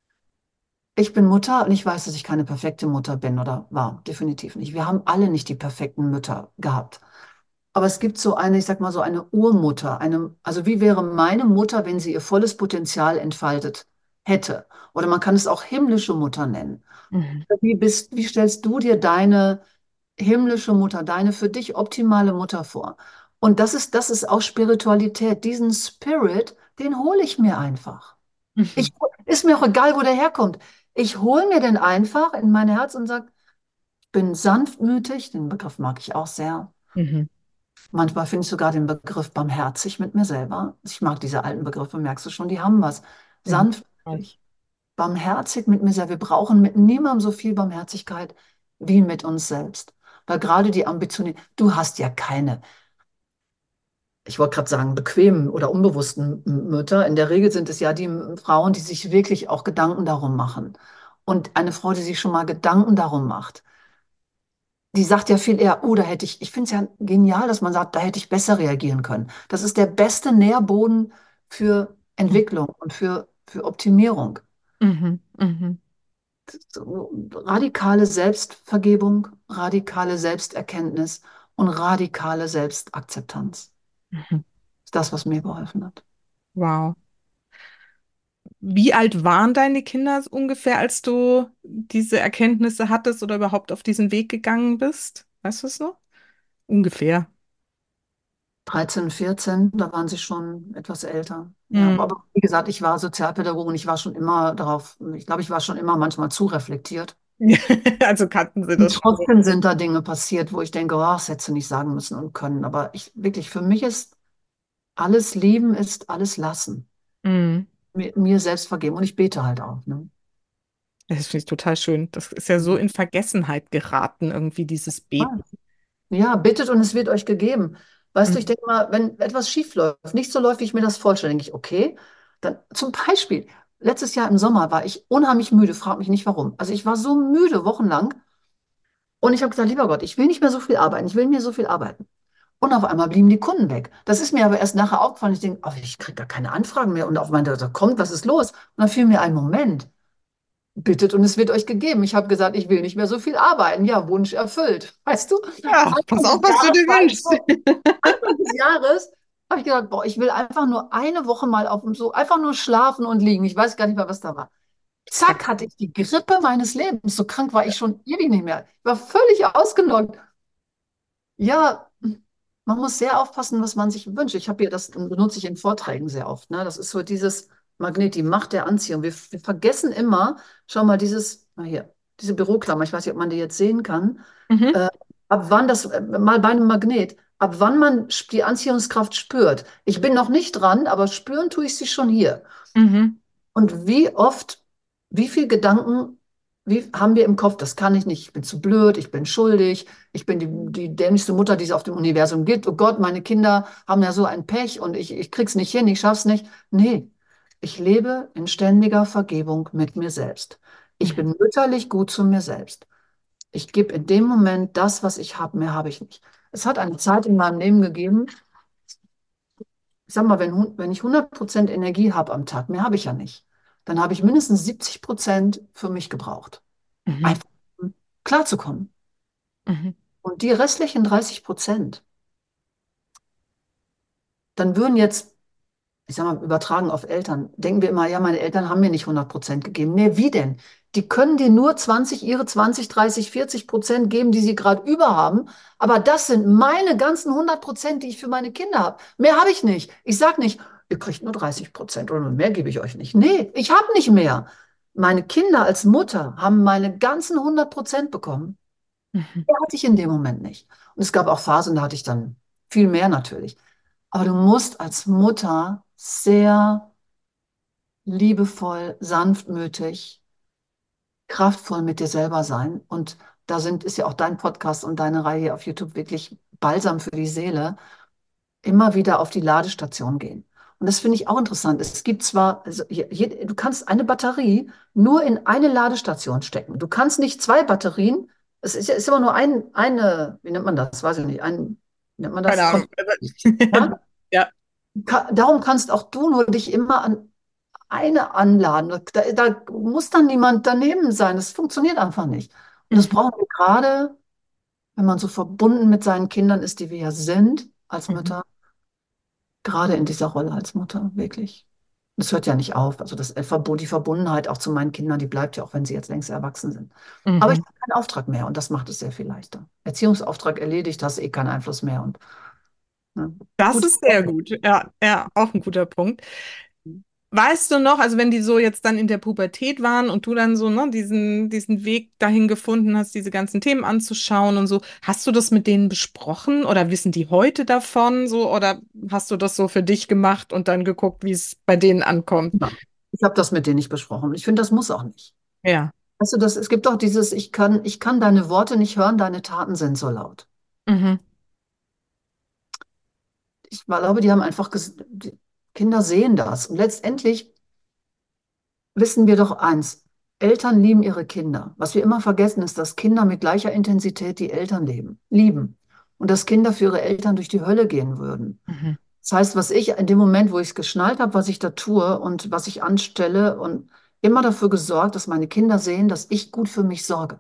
Ich bin Mutter und ich weiß, dass ich keine perfekte Mutter bin oder war. Definitiv nicht. Wir haben alle nicht die perfekten Mütter gehabt. Aber es gibt so eine, ich sag mal so eine Urmutter, eine, also wie wäre meine Mutter, wenn sie ihr volles Potenzial entfaltet hätte? Oder man kann es auch himmlische Mutter nennen. Mhm. Wie bist, wie stellst du dir deine himmlische Mutter, deine für dich optimale Mutter vor? Und das ist, das ist auch Spiritualität. Diesen Spirit, den hole ich mir einfach. Ich, Mhm. ist mir auch egal, wo der herkommt. Ich hole mir den einfach in mein Herz und sage, ich bin sanftmütig, den Begriff mag ich auch sehr. Mhm. Manchmal finde ich sogar den Begriff barmherzig mit mir selber. Ich mag diese alten Begriffe, merkst du schon, die haben was. Mhm. Sanftmütig, barmherzig mit mir selber. Wir brauchen mit niemandem so viel Barmherzigkeit wie mit uns selbst. Weil gerade die Ambitionen, du hast ja keine, ich wollte gerade sagen, bequemen oder unbewussten Mütter. In der Regel sind es ja die Frauen, die sich wirklich auch Gedanken darum machen. Und eine Frau, die sich schon mal Gedanken darum macht, die sagt ja viel eher, oh, da hätte ich, ich finde es ja genial, dass man sagt, da hätte ich besser reagieren können. Das ist der beste Nährboden für Entwicklung und für, für Optimierung. Mhm. Mhm. So, radikale Selbstvergebung, radikale Selbsterkenntnis und radikale Selbstakzeptanz Mhm. ist das, was mir geholfen hat. Wow. Wie alt waren deine Kinder ungefähr, als du diese Erkenntnisse hattest oder überhaupt auf diesen Weg gegangen bist? Weißt du es noch? Ungefähr. dreizehn, vierzehn, da waren sie schon etwas älter. Ja, Mhm. aber wie gesagt, ich war Sozialpädagogin, ich war schon immer darauf, ich glaube, ich war schon immer manchmal zu reflektiert. Also kannten sie Und das schon so. trotzdem sind da Dinge passiert, wo ich denke, oh, das hättest du nicht sagen müssen und können. Aber ich wirklich, für mich ist alles Lieben, ist alles Lassen. Mhm. Mir, mir selbst vergeben. Und ich bete halt auch. Ne? Das finde ich total schön. Das ist ja so in Vergessenheit geraten, irgendwie dieses Beten. Ja, bittet und es wird euch gegeben. Weißt du, ich Mhm. denke mal, wenn etwas schief läuft, nicht so läuft, wie ich mir das vorstelle, denke ich, okay, dann zum Beispiel, letztes Jahr im Sommer war ich unheimlich müde, frag mich nicht warum. Also ich war so müde, wochenlang. Und ich habe gesagt, lieber Gott, ich will nicht mehr so viel arbeiten, ich will mir so viel arbeiten. Und auf einmal blieben die Kunden weg. Das ist mir aber erst nachher aufgefallen. Ich denke, oh, ich kriege gar keine Anfragen mehr. Und auf einmal, da kommt, was ist los? Und dann fiel mir ein Moment. Bittet und es wird euch gegeben. Ich habe gesagt, ich will nicht mehr so viel arbeiten. Ja, Wunsch erfüllt. Weißt du? Ja, pass Anfang auf, des was du Jahres dir war ich wünschst. so, Anfang des Jahres habe ich gedacht, boah, ich will einfach nur eine Woche mal auf dem so, einfach nur schlafen und liegen. Ich weiß gar nicht mehr, was da war. Zack. Zack, hatte ich die Grippe meines Lebens. So krank war ich schon ewig nicht mehr. Ich war völlig ausgenockt. Ja, man muss sehr aufpassen, was man sich wünscht. Ich habe hier, das benutze ich in Vorträgen sehr oft. Ne? Das ist so dieses Magnet, die Macht der Anziehung. Wir, wir vergessen immer, schau mal, dieses, na hier, diese Büroklammer, ich weiß nicht, ob man die jetzt sehen kann, Mhm. äh, ab wann das, äh, mal bei einem Magnet, ab wann man die Anziehungskraft spürt. Ich bin noch nicht dran, aber spüren tue ich sie schon hier. Mhm. Und wie oft, wie viel Gedanken, wie haben wir im Kopf, das kann ich nicht, ich bin zu blöd, ich bin schuldig, ich bin die, die dämlichste Mutter, die es auf dem Universum gibt. Oh Gott, meine Kinder haben ja so ein Pech und ich, ich krieg's nicht hin, ich schaff's nicht. Nee, ich lebe in ständiger Vergebung mit mir selbst. Ich Mhm. bin mütterlich gut zu mir selbst. Ich gebe in dem Moment das, was ich habe, mehr habe ich nicht. Es hat eine Zeit in meinem Leben gegeben, ich sag mal, wenn, hu- wenn ich hundert Prozent Energie habe am Tag, mehr habe ich ja nicht, dann habe ich mindestens siebzig Prozent für mich gebraucht. Mhm. Einfach um klarzukommen. Mhm. Und die restlichen dreißig Prozent, dann würden jetzt, ich sag mal, übertragen auf Eltern, denken wir immer, ja, meine Eltern haben mir nicht hundert Prozent gegeben. Nee, wie denn? Die können dir nur zwanzig, ihre zwanzig, dreißig, vierzig Prozent geben, die sie gerade über haben. Aber das sind meine ganzen hundert Prozent, die ich für meine Kinder habe. Mehr habe ich nicht. Ich sage nicht, ihr kriegt nur dreißig Prozent oder mehr gebe ich euch nicht. Nee, ich habe nicht mehr. Meine Kinder als Mutter haben meine ganzen hundert Prozent bekommen. Mhm. Die hatte ich in dem Moment nicht. Und es gab auch Phasen, da hatte ich dann viel mehr natürlich. Aber du musst als Mutter sehr liebevoll, sanftmütig, kraftvoll mit dir selber sein. Und da sind, ist ja auch dein Podcast und deine Reihe hier auf YouTube wirklich Balsam für die Seele. Immer wieder auf die Ladestation gehen. Und das finde ich auch interessant. Es gibt zwar, also je, je, du kannst eine Batterie nur in eine Ladestation stecken. Du kannst nicht zwei Batterien, es ist, ja- ist immer nur ein, eine, wie nennt man das? Weiß ich nicht, ein, wie nennt man Keine das? Ahnung. Kon- Ja? Ja. Ka darum kannst auch du nur dich immer an eine anladen. Da, da muss dann niemand daneben sein. Das funktioniert einfach nicht. Und das Mhm. brauchen wir gerade, wenn man so verbunden mit seinen Kindern ist, die wir ja sind als Mhm. Mütter, gerade in dieser Rolle als Mutter, wirklich. Das hört ja nicht auf. Also das, äh, Verbo- die Verbundenheit auch zu meinen Kindern, die bleibt ja auch, wenn sie jetzt längst erwachsen sind. Aber ich Mhm. habe keinen Auftrag mehr und das macht es sehr viel leichter. Erziehungsauftrag erledigt, hast eh keinen Einfluss mehr und ne, Das gut. ist sehr gut. Ja, ja, auch ein guter Punkt. Weißt du noch, also wenn die so jetzt dann in der Pubertät waren und du dann so, ne, diesen, diesen Weg dahin gefunden hast, diese ganzen Themen anzuschauen und so, hast du das mit denen besprochen oder wissen die heute davon so oder hast du das so für dich gemacht und dann geguckt, wie es bei denen ankommt? Ja. Ich habe das mit denen nicht besprochen. Ich finde, das muss auch nicht. Ja. Weißt du, das, es gibt doch dieses, ich kann, ich kann deine Worte nicht hören, deine Taten sind so laut. Mhm. Ich glaube, die haben einfach, ges- die Kinder sehen das. Und letztendlich wissen wir doch eins, Eltern lieben ihre Kinder. Was wir immer vergessen, ist, dass Kinder mit gleicher Intensität die Eltern leben, lieben. Und dass Kinder für ihre Eltern durch die Hölle gehen würden. Mhm. Das heißt, was ich in dem Moment, wo ich es geschnallt habe, was ich da tue und was ich anstelle und immer dafür gesorgt, dass meine Kinder sehen, dass ich gut für mich sorge.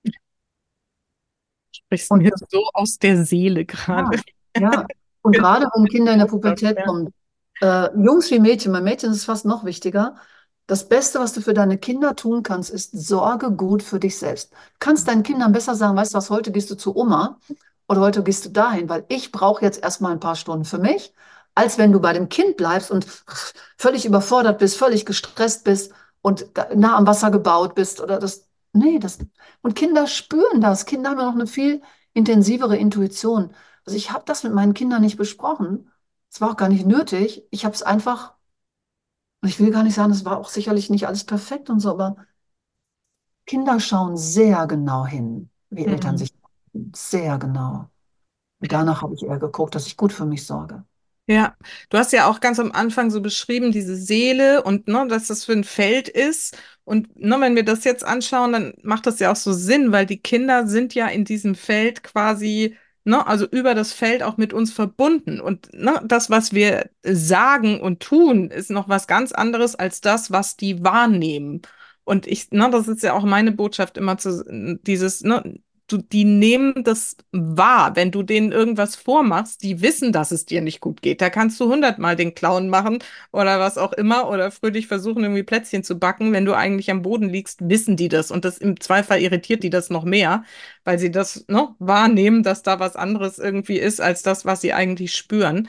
Sprichst Und mir so aus der Seele gerade. ja, ja. Und gerade wenn Kinder in der Pubertät Ja. kommen, äh, Jungs wie Mädchen, bei Mädchen ist es fast noch wichtiger. Das Beste, was du für deine Kinder tun kannst, ist sorge gut für dich selbst. Du kannst deinen Kindern besser sagen, weißt du was, heute gehst du zu Oma oder heute gehst du dahin, weil ich brauche jetzt erstmal ein paar Stunden für mich, als wenn du bei dem Kind bleibst und völlig überfordert bist, völlig gestresst bist und nah am Wasser gebaut bist oder das. Nee, das. Und Kinder spüren das. Kinder haben ja noch eine viel intensivere Intuition. Also ich habe das mit meinen Kindern nicht besprochen. Es war auch gar nicht nötig. Ich habe es einfach, und ich will gar nicht sagen, es war auch sicherlich nicht alles perfekt und so, aber Kinder schauen sehr genau hin, wie Eltern Mhm. sich verhalten. Sehr genau. Und danach habe ich eher geguckt, dass ich gut für mich sorge. Ja, du hast ja auch ganz am Anfang so beschrieben, diese Seele und ne, dass das für ein Feld ist. Und ne, wenn wir das jetzt anschauen, dann macht das ja auch so Sinn, weil die Kinder sind ja in diesem Feld quasi, ne, also über das Feld auch mit uns verbunden. Und ne, das, was wir sagen und tun, ist noch was ganz anderes als das, was die wahrnehmen. Und ich, ne, das ist ja auch meine Botschaft immer zu, dieses, ne, du, die nehmen das wahr, wenn du denen irgendwas vormachst, die wissen, dass es dir nicht gut geht. Da kannst du hundertmal den Clown machen oder was auch immer oder fröhlich versuchen, irgendwie Plätzchen zu backen. Wenn du eigentlich am Boden liegst, wissen die das und das im Zweifel irritiert die das noch mehr, weil sie das, ne, wahrnehmen, dass da was anderes irgendwie ist als das, was sie eigentlich spüren.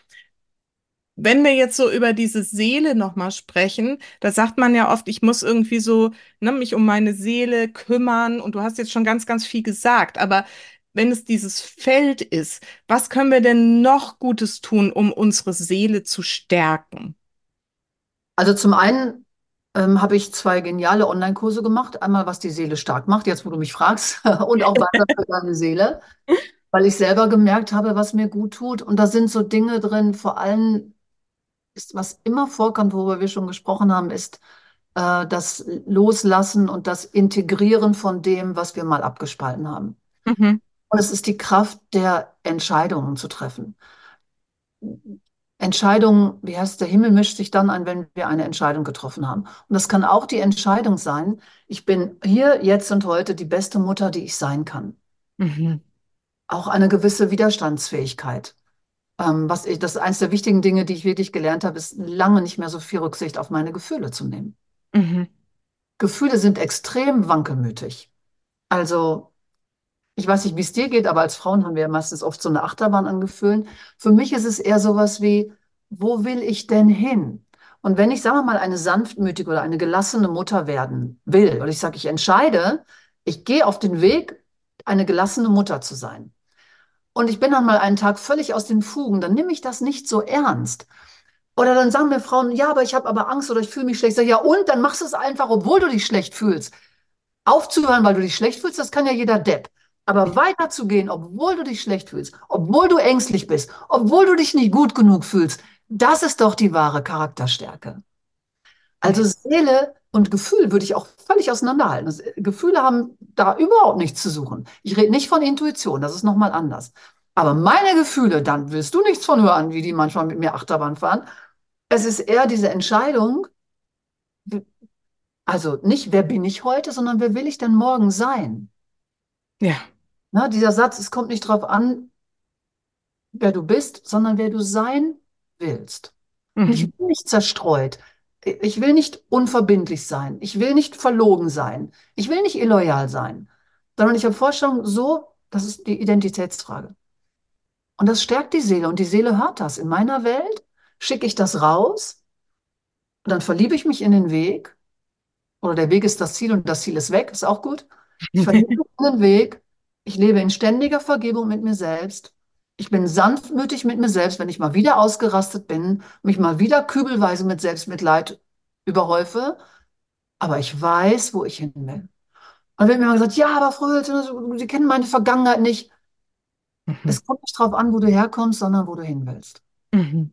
Wenn wir jetzt so über diese Seele nochmal sprechen, da sagt man ja oft, ich muss irgendwie so, ne, mich um meine Seele kümmern und du hast jetzt schon ganz, ganz viel gesagt, aber wenn es dieses Feld ist, was können wir denn noch Gutes tun, um unsere Seele zu stärken? Also zum einen ähm, habe ich zwei geniale Online-Kurse gemacht. Einmal, was die Seele stark macht, jetzt wo du mich fragst, und auch weiter für deine Seele, weil ich selber gemerkt habe, was mir gut tut. Und da sind so Dinge drin, vor allem ist, was immer vorkommt, worüber wir schon gesprochen haben, ist äh, das Loslassen und das Integrieren von dem, was wir mal abgespalten haben. Mhm, Und es ist die Kraft der Entscheidungen zu treffen. Entscheidungen, wie heißt der Himmel mischt sich dann ein, wenn wir eine Entscheidung getroffen haben. Und das kann auch die Entscheidung sein, ich bin hier, jetzt und heute die beste Mutter, die ich sein kann. mhm, Auch eine gewisse Widerstandsfähigkeit. Ähm, was ich, das ist eines der wichtigen Dinge, die ich wirklich gelernt habe, ist lange nicht mehr so viel Rücksicht auf meine Gefühle zu nehmen. mhm, Gefühle sind extrem wankelmütig. Also, ich weiß nicht, wie es dir geht, aber als Frauen haben wir ja meistens oft so eine Achterbahn an Gefühlen. Für mich ist es eher sowas wie, wo will ich denn hin? Und wenn ich, sagen wir mal, eine sanftmütige oder eine gelassene Mutter werden will, oder ich sage, ich entscheide, ich gehe auf den Weg, eine gelassene Mutter zu sein. Und ich bin dann mal einen Tag völlig aus den Fugen, dann nehme ich das nicht so ernst. Oder dann sagen mir Frauen, ja, aber ich habe aber Angst oder ich fühle mich schlecht. Ich sage, ja, und dann machst du es einfach, obwohl du dich schlecht fühlst. Aufzuhören, weil du dich schlecht fühlst, das kann ja jeder Depp. Aber weiterzugehen, obwohl du dich schlecht fühlst, obwohl du ängstlich bist, obwohl du dich nicht gut genug fühlst, Das ist doch die wahre Charakterstärke. Ja. Also Seele und Gefühl würde ich auch völlig auseinanderhalten. Das, Gefühle haben da überhaupt nichts zu suchen. Ich rede nicht von Intuition, das ist nochmal anders. Aber meine Gefühle, dann willst du nichts von hören, wie die manchmal mit mir Achterbahn fahren. Es ist eher diese Entscheidung, also nicht, wer bin ich heute, sondern wer will ich denn morgen sein? Ja. Na, dieser Satz, es kommt nicht darauf an, wer du bist, sondern wer du sein willst. Und ich Mhm. will nicht zerstreut. Ich will nicht unverbindlich sein. Ich will nicht verlogen sein. Ich will nicht illoyal sein. Sondern ich habe Vorstellungen so, das ist die Identitätsfrage. Und das stärkt die Seele. Und die Seele hört das. In meiner Welt schicke ich das raus. Und dann verliebe ich mich in den Weg. Oder der Weg ist das Ziel und das Ziel ist weg. Ist auch gut. Ich verliebe mich in den Weg. Ich lebe in ständiger Vergebung mit mir selbst. Ich bin sanftmütig mit mir selbst, wenn ich mal wieder ausgerastet bin, mich mal wieder kübelweise mit Selbstmitleid überhäufe. Aber ich weiß, wo ich hin will. Und wenn mir mal gesagt, ja, aber Frau Hülse, Sie kennen meine Vergangenheit nicht. Mhm. Es kommt nicht darauf an, wo du herkommst, sondern wo du hin willst. Mhm.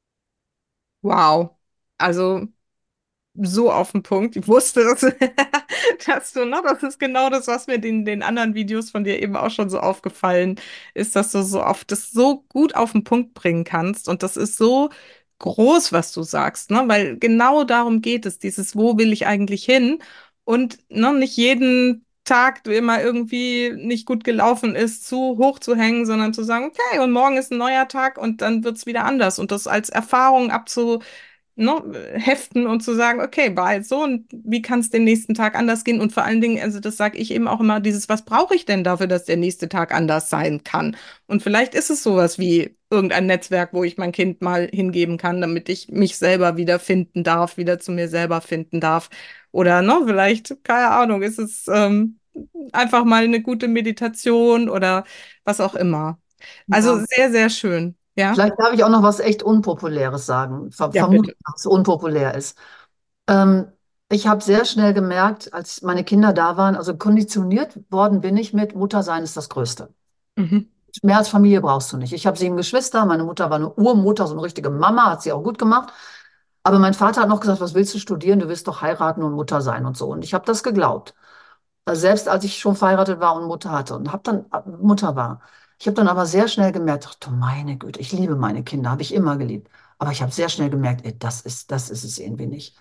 Wow. Also so auf den Punkt. Ich wusste, dass, dass du, ne, das ist genau das, was mir in den anderen Videos von dir eben auch schon so aufgefallen ist, dass du so oft das so gut auf den Punkt bringen kannst. Und das ist so groß, was du sagst, ne? Weil genau darum geht es, dieses, wo will ich eigentlich hin? Und ne, nicht jeden Tag, der immer irgendwie nicht gut gelaufen ist, zu hoch zu hängen, sondern zu sagen, okay, und morgen ist ein neuer Tag und dann wird es wieder anders. Und das als Erfahrung abzu ne, heften und zu sagen, okay, war jetzt so und wie kann es den nächsten Tag anders gehen? Und vor allen Dingen, also das sage ich eben auch immer, dieses, was brauche ich denn dafür, dass der nächste Tag anders sein kann? Und vielleicht ist es sowas wie irgendein Netzwerk, wo ich mein Kind mal hingeben kann, damit ich mich selber wieder finden darf, wieder zu mir selber finden darf. Oder ne, vielleicht, keine Ahnung, ist es ähm, einfach mal eine gute Meditation oder was auch immer. Also Ja. sehr, sehr schön. Ja? Vielleicht darf ich auch noch was echt Unpopuläres sagen. Ver Ja, vermute, bitte. dass es unpopulär ist. Ähm, ich habe sehr schnell gemerkt, als meine Kinder da waren, also konditioniert worden bin ich mit Muttersein ist das Größte. Mhm. Mehr als Familie brauchst du nicht. Ich habe sieben Geschwister, meine Mutter war eine Urmutter, so eine richtige Mama, hat sie auch gut gemacht. Aber mein Vater hat noch gesagt, was willst du studieren? Du willst doch heiraten und Mutter sein und so. Und ich habe das geglaubt. Also selbst als ich schon verheiratet war und Mutter hatte und habe dann äh, Mutter war. Ich habe dann aber sehr schnell gemerkt, ach du meine Güte, ich liebe meine Kinder, habe ich immer geliebt. Aber ich habe sehr schnell gemerkt, ey, das ist, das ist es irgendwie nicht.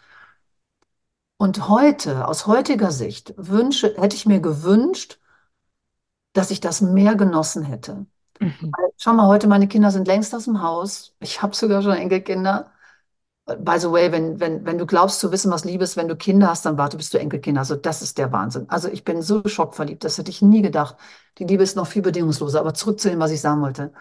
Und heute, aus heutiger Sicht, wünsche, hätte ich mir gewünscht, dass ich das mehr genossen hätte. Mhm. Schau mal, heute meine Kinder sind längst aus dem Haus. Ich habe sogar schon Enkelkinder. By the way, wenn, wenn, wenn du glaubst zu wissen, was Liebe ist, wenn du Kinder hast, dann warte, bis du Enkelkinder hast. Also das ist der Wahnsinn. Also ich bin so schockverliebt, das hätte ich nie gedacht. Die Liebe ist noch viel bedingungsloser. Aber zurück zu dem, was ich sagen wollte.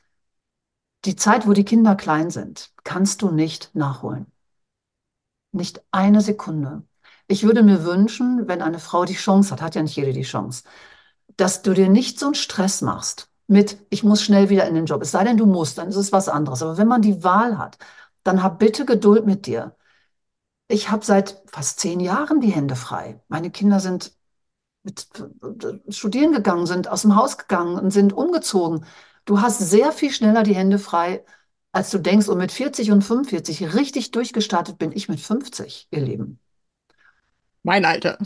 Die Zeit, wo die Kinder klein sind, kannst du nicht nachholen. Nicht eine Sekunde. Ich würde mir wünschen, wenn eine Frau die Chance hat, hat ja nicht jede die Chance, dass du dir nicht so einen Stress machst mit, ich muss schnell wieder in den Job. Es sei denn, du musst, dann ist es was anderes. Aber wenn man die Wahl hat, dann hab bitte Geduld mit dir. Ich habe seit fast zehn Jahren die Hände frei. Meine Kinder sind mit, äh, studieren gegangen, sind aus dem Haus gegangen und sind umgezogen. Du hast sehr viel schneller die Hände frei, als du denkst. Und mit vierzig und fünfundvierzig richtig durchgestartet bin ich mit fünfzig, ihr Lieben. Mein Alter.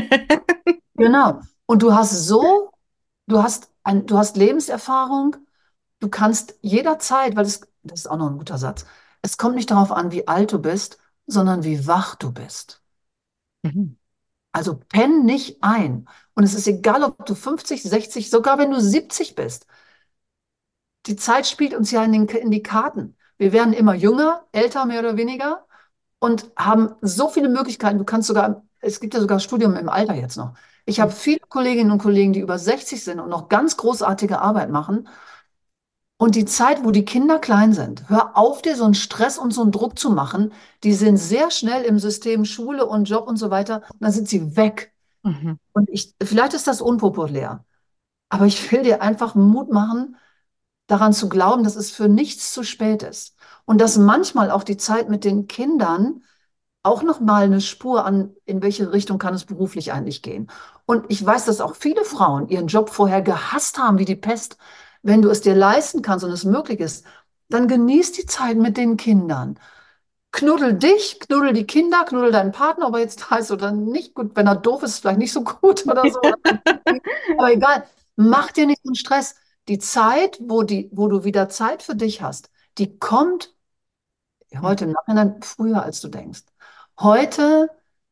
Genau. Und du hast so, du hast ein, du hast Lebenserfahrung. Du kannst jederzeit, weil es, das ist auch noch ein guter Satz, es kommt nicht darauf an, wie alt du bist, sondern wie wach du bist. Mhm. Also penn nicht ein. Und es ist egal, ob du fünfzig, sechzig, sogar wenn du siebzig bist. Die Zeit spielt uns ja in den, in die Karten. Wir werden immer jünger, älter mehr oder weniger und haben so viele Möglichkeiten. Du kannst sogar, es gibt ja sogar Studium im Alter jetzt noch. Ich habe viele Kolleginnen und Kollegen, die über sechzig sind und noch ganz großartige Arbeit machen. Und die Zeit, wo die Kinder klein sind, hör auf, dir so einen Stress und so einen Druck zu machen. Die sind sehr schnell im System Schule und Job und so weiter. Und dann sind sie weg. Mhm. Und ich, vielleicht ist das unpopulär, aber ich will dir einfach Mut machen, daran zu glauben, dass es für nichts zu spät ist. Und dass manchmal auch die Zeit mit den Kindern auch noch mal eine Spur an, in welche Richtung kann es beruflich eigentlich gehen. Und ich weiß, dass auch viele Frauen ihren Job vorher gehasst haben wie die Pest. Wenn du es dir leisten kannst und es möglich ist, dann genieß die Zeit mit den Kindern. Knuddel dich, knuddel die Kinder, knuddel deinen Partner, ob er jetzt da ist oder nicht. Gut, wenn er doof ist, ist vielleicht nicht so gut oder so. Aber egal, mach dir nicht so einen Stress. Die Zeit, wo die, wo du wieder Zeit für dich hast, die kommt heute im Nachhinein früher, als du denkst. Heute,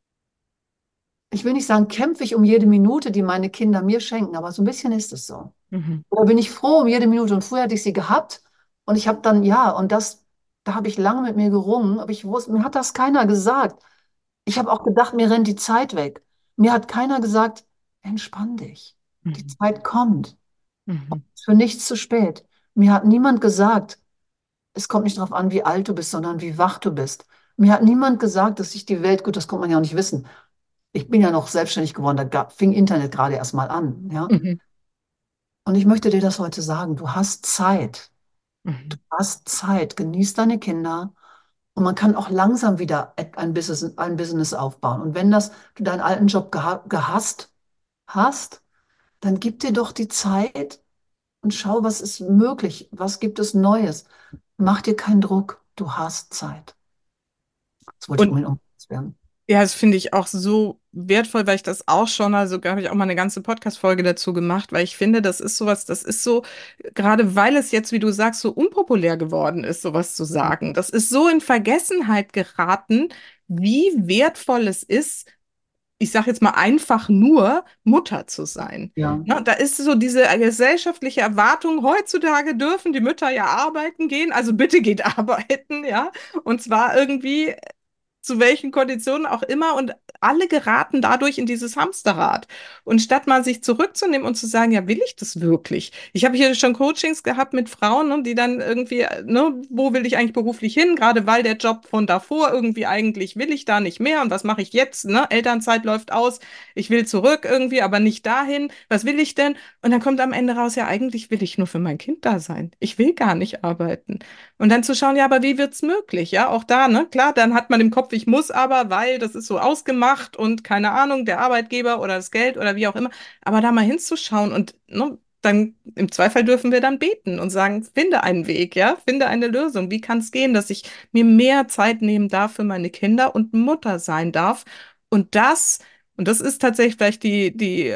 ich will nicht sagen, kämpfe ich um jede Minute, die meine Kinder mir schenken, aber so ein bisschen ist es so. Mhm. Da bin ich froh um jede Minute. Und früher hatte ich sie gehabt und ich habe dann, ja, und das, da habe ich lange mit mir gerungen, aber ich wusste, mir hat das keiner gesagt. Ich habe auch gedacht, mir rennt die Zeit weg. Mir hat keiner gesagt, entspann dich. Die Mhm. Zeit kommt. Mhm. Es ist für nichts zu spät. Mir hat niemand gesagt, es kommt nicht darauf an, wie alt du bist, sondern wie wach du bist. Mir hat niemand gesagt, dass sich die Welt, gut, das konnte man ja auch nicht wissen. Ich bin ja noch selbstständig geworden, da gab, fing Internet gerade erst mal an, ja. Mhm. Und ich möchte dir das heute sagen, du hast Zeit. Du Mhm. hast Zeit, genieß deine Kinder und man kann auch langsam wieder ein Business, ein Business aufbauen. Und wenn das du deinen alten Job geha gehasst hast, dann gib dir doch die Zeit und schau, was ist möglich, was gibt es Neues. Mach dir keinen Druck, du hast Zeit. Das wollte ich Und unbedingt werden. ja, das finde ich auch so wertvoll, weil ich das auch schon, also da habe ich auch mal eine ganze Podcast-Folge dazu gemacht, weil ich finde, das ist sowas, das ist so, gerade weil es jetzt, wie du sagst, so unpopulär geworden ist, sowas zu sagen. Das ist so in Vergessenheit geraten, wie wertvoll es ist, ich sage jetzt mal einfach nur Mutter zu sein. Ja, Ne, da ist so diese gesellschaftliche Erwartung, heutzutage dürfen die Mütter ja arbeiten gehen, also bitte geht arbeiten, ja. Und zwar irgendwie zu welchen Konditionen auch immer und alle geraten dadurch in dieses Hamsterrad. Und statt mal sich zurückzunehmen und zu sagen, ja, will ich das wirklich? Ich habe hier schon Coachings gehabt mit Frauen, ne, die dann irgendwie, ne, wo will ich eigentlich beruflich hin? Gerade weil der Job von davor irgendwie eigentlich will ich da nicht mehr und was mache ich jetzt? Ne? Elternzeit läuft aus, ich will zurück irgendwie, aber nicht dahin. Was will ich denn? Und dann kommt am Ende raus, ja, eigentlich will ich nur für mein Kind da sein. Ich will gar nicht arbeiten. Und dann zu schauen, ja, aber wie wird's möglich? Ja, auch da, ne? Klar, dann hat man im Kopf, ich muss aber, weil das ist so ausgemacht und keine Ahnung, der Arbeitgeber oder das Geld oder wie auch immer. Aber da mal hinzuschauen und ne, dann im Zweifel dürfen wir dann beten und sagen, finde einen Weg, ja, finde eine Lösung. Wie kann es gehen, dass ich mir mehr Zeit nehmen darf für meine Kinder und Mutter sein darf? Und das, und das ist tatsächlich vielleicht die, die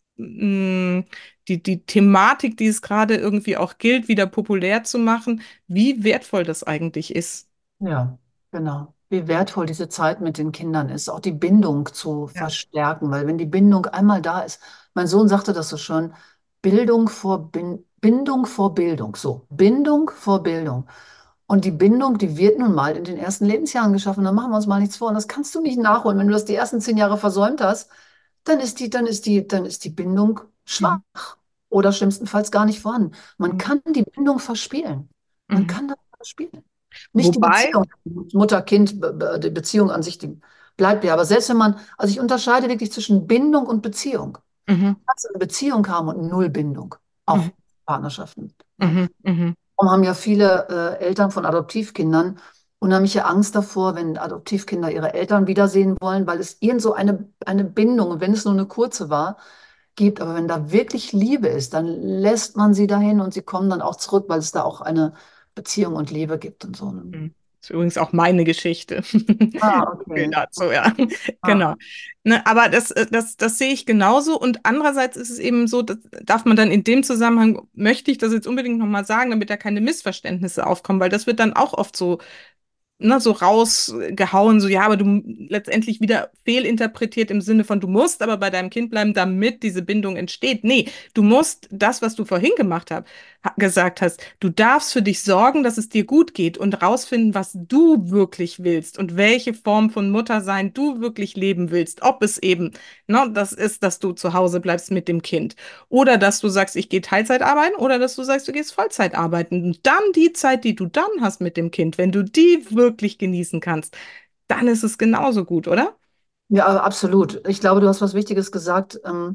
mh, die, die Thematik, die es gerade irgendwie auch gilt, wieder populär zu machen, wie wertvoll das eigentlich ist. ja, genau. Wie wertvoll diese Zeit mit den Kindern ist, auch die Bindung zu Ja. verstärken, weil wenn die Bindung einmal da ist, mein Sohn sagte das so schön, Bildung vor Bin Bindung vor Bildung, so, Bindung vor Bildung. Und die Bindung, die wird nun mal in den ersten Lebensjahren geschaffen, da machen wir uns mal nichts vor. Und das kannst du nicht nachholen. Wenn du das die ersten zehn Jahre versäumt hast, dann ist die, dann ist die, dann ist die Bindung schwach Mhm. oder schlimmstenfalls gar nicht vorhanden. Man Mhm. kann die Bindung verspielen. Man Mhm. kann das verspielen. Nicht die Wobei, Beziehung, Mutter-Kind, Be- Be- die Beziehung an sich, die bleibt ja. Aber selbst wenn man, also ich unterscheide wirklich zwischen Bindung und Beziehung. mhm. Du kannst eine Beziehung haben und null Bindung. Mhm. Auch Partnerschaften. Ja. Mhm. Mhm. Darum haben ja viele äh, Eltern von Adoptivkindern unheimliche Angst davor, wenn Adoptivkinder ihre Eltern wiedersehen wollen, weil es irgend so eine, eine Bindung, und wenn es nur eine kurze war, gibt. Aber wenn da wirklich Liebe ist, dann lässt man sie dahin und sie kommen dann auch zurück, weil es da auch eine Beziehung und Liebe gibt und so. Mhm. Ist übrigens auch meine Geschichte. Ah, So viel okay. dazu, ja. Genau. Ah, Ne, aber das, äh, das, das sehe ich genauso. Und andererseits ist es eben so, das darf man dann in dem Zusammenhang, möchte ich das jetzt unbedingt nochmal sagen, damit da keine Missverständnisse aufkommen, weil das wird dann auch oft so ne, so rausgehauen, so ja, aber du letztendlich wieder fehlinterpretiert im Sinne von, du musst aber bei deinem Kind bleiben, damit diese Bindung entsteht. Nee, du musst das, was du vorhin gemacht hast, gesagt hast, du darfst für dich sorgen, dass es dir gut geht und rausfinden, was du wirklich willst und welche Form von Muttersein du wirklich leben willst. Ob es eben, ne, das ist, dass du zu Hause bleibst mit dem Kind oder dass du sagst, ich gehe Teilzeit arbeiten oder dass du sagst, du gehst Vollzeit arbeiten. Und dann die Zeit, die du dann hast mit dem Kind, wenn du die wirklich genießen kannst, dann ist es genauso gut, oder? ja, absolut. Ich glaube, du hast was Wichtiges gesagt. Ähm,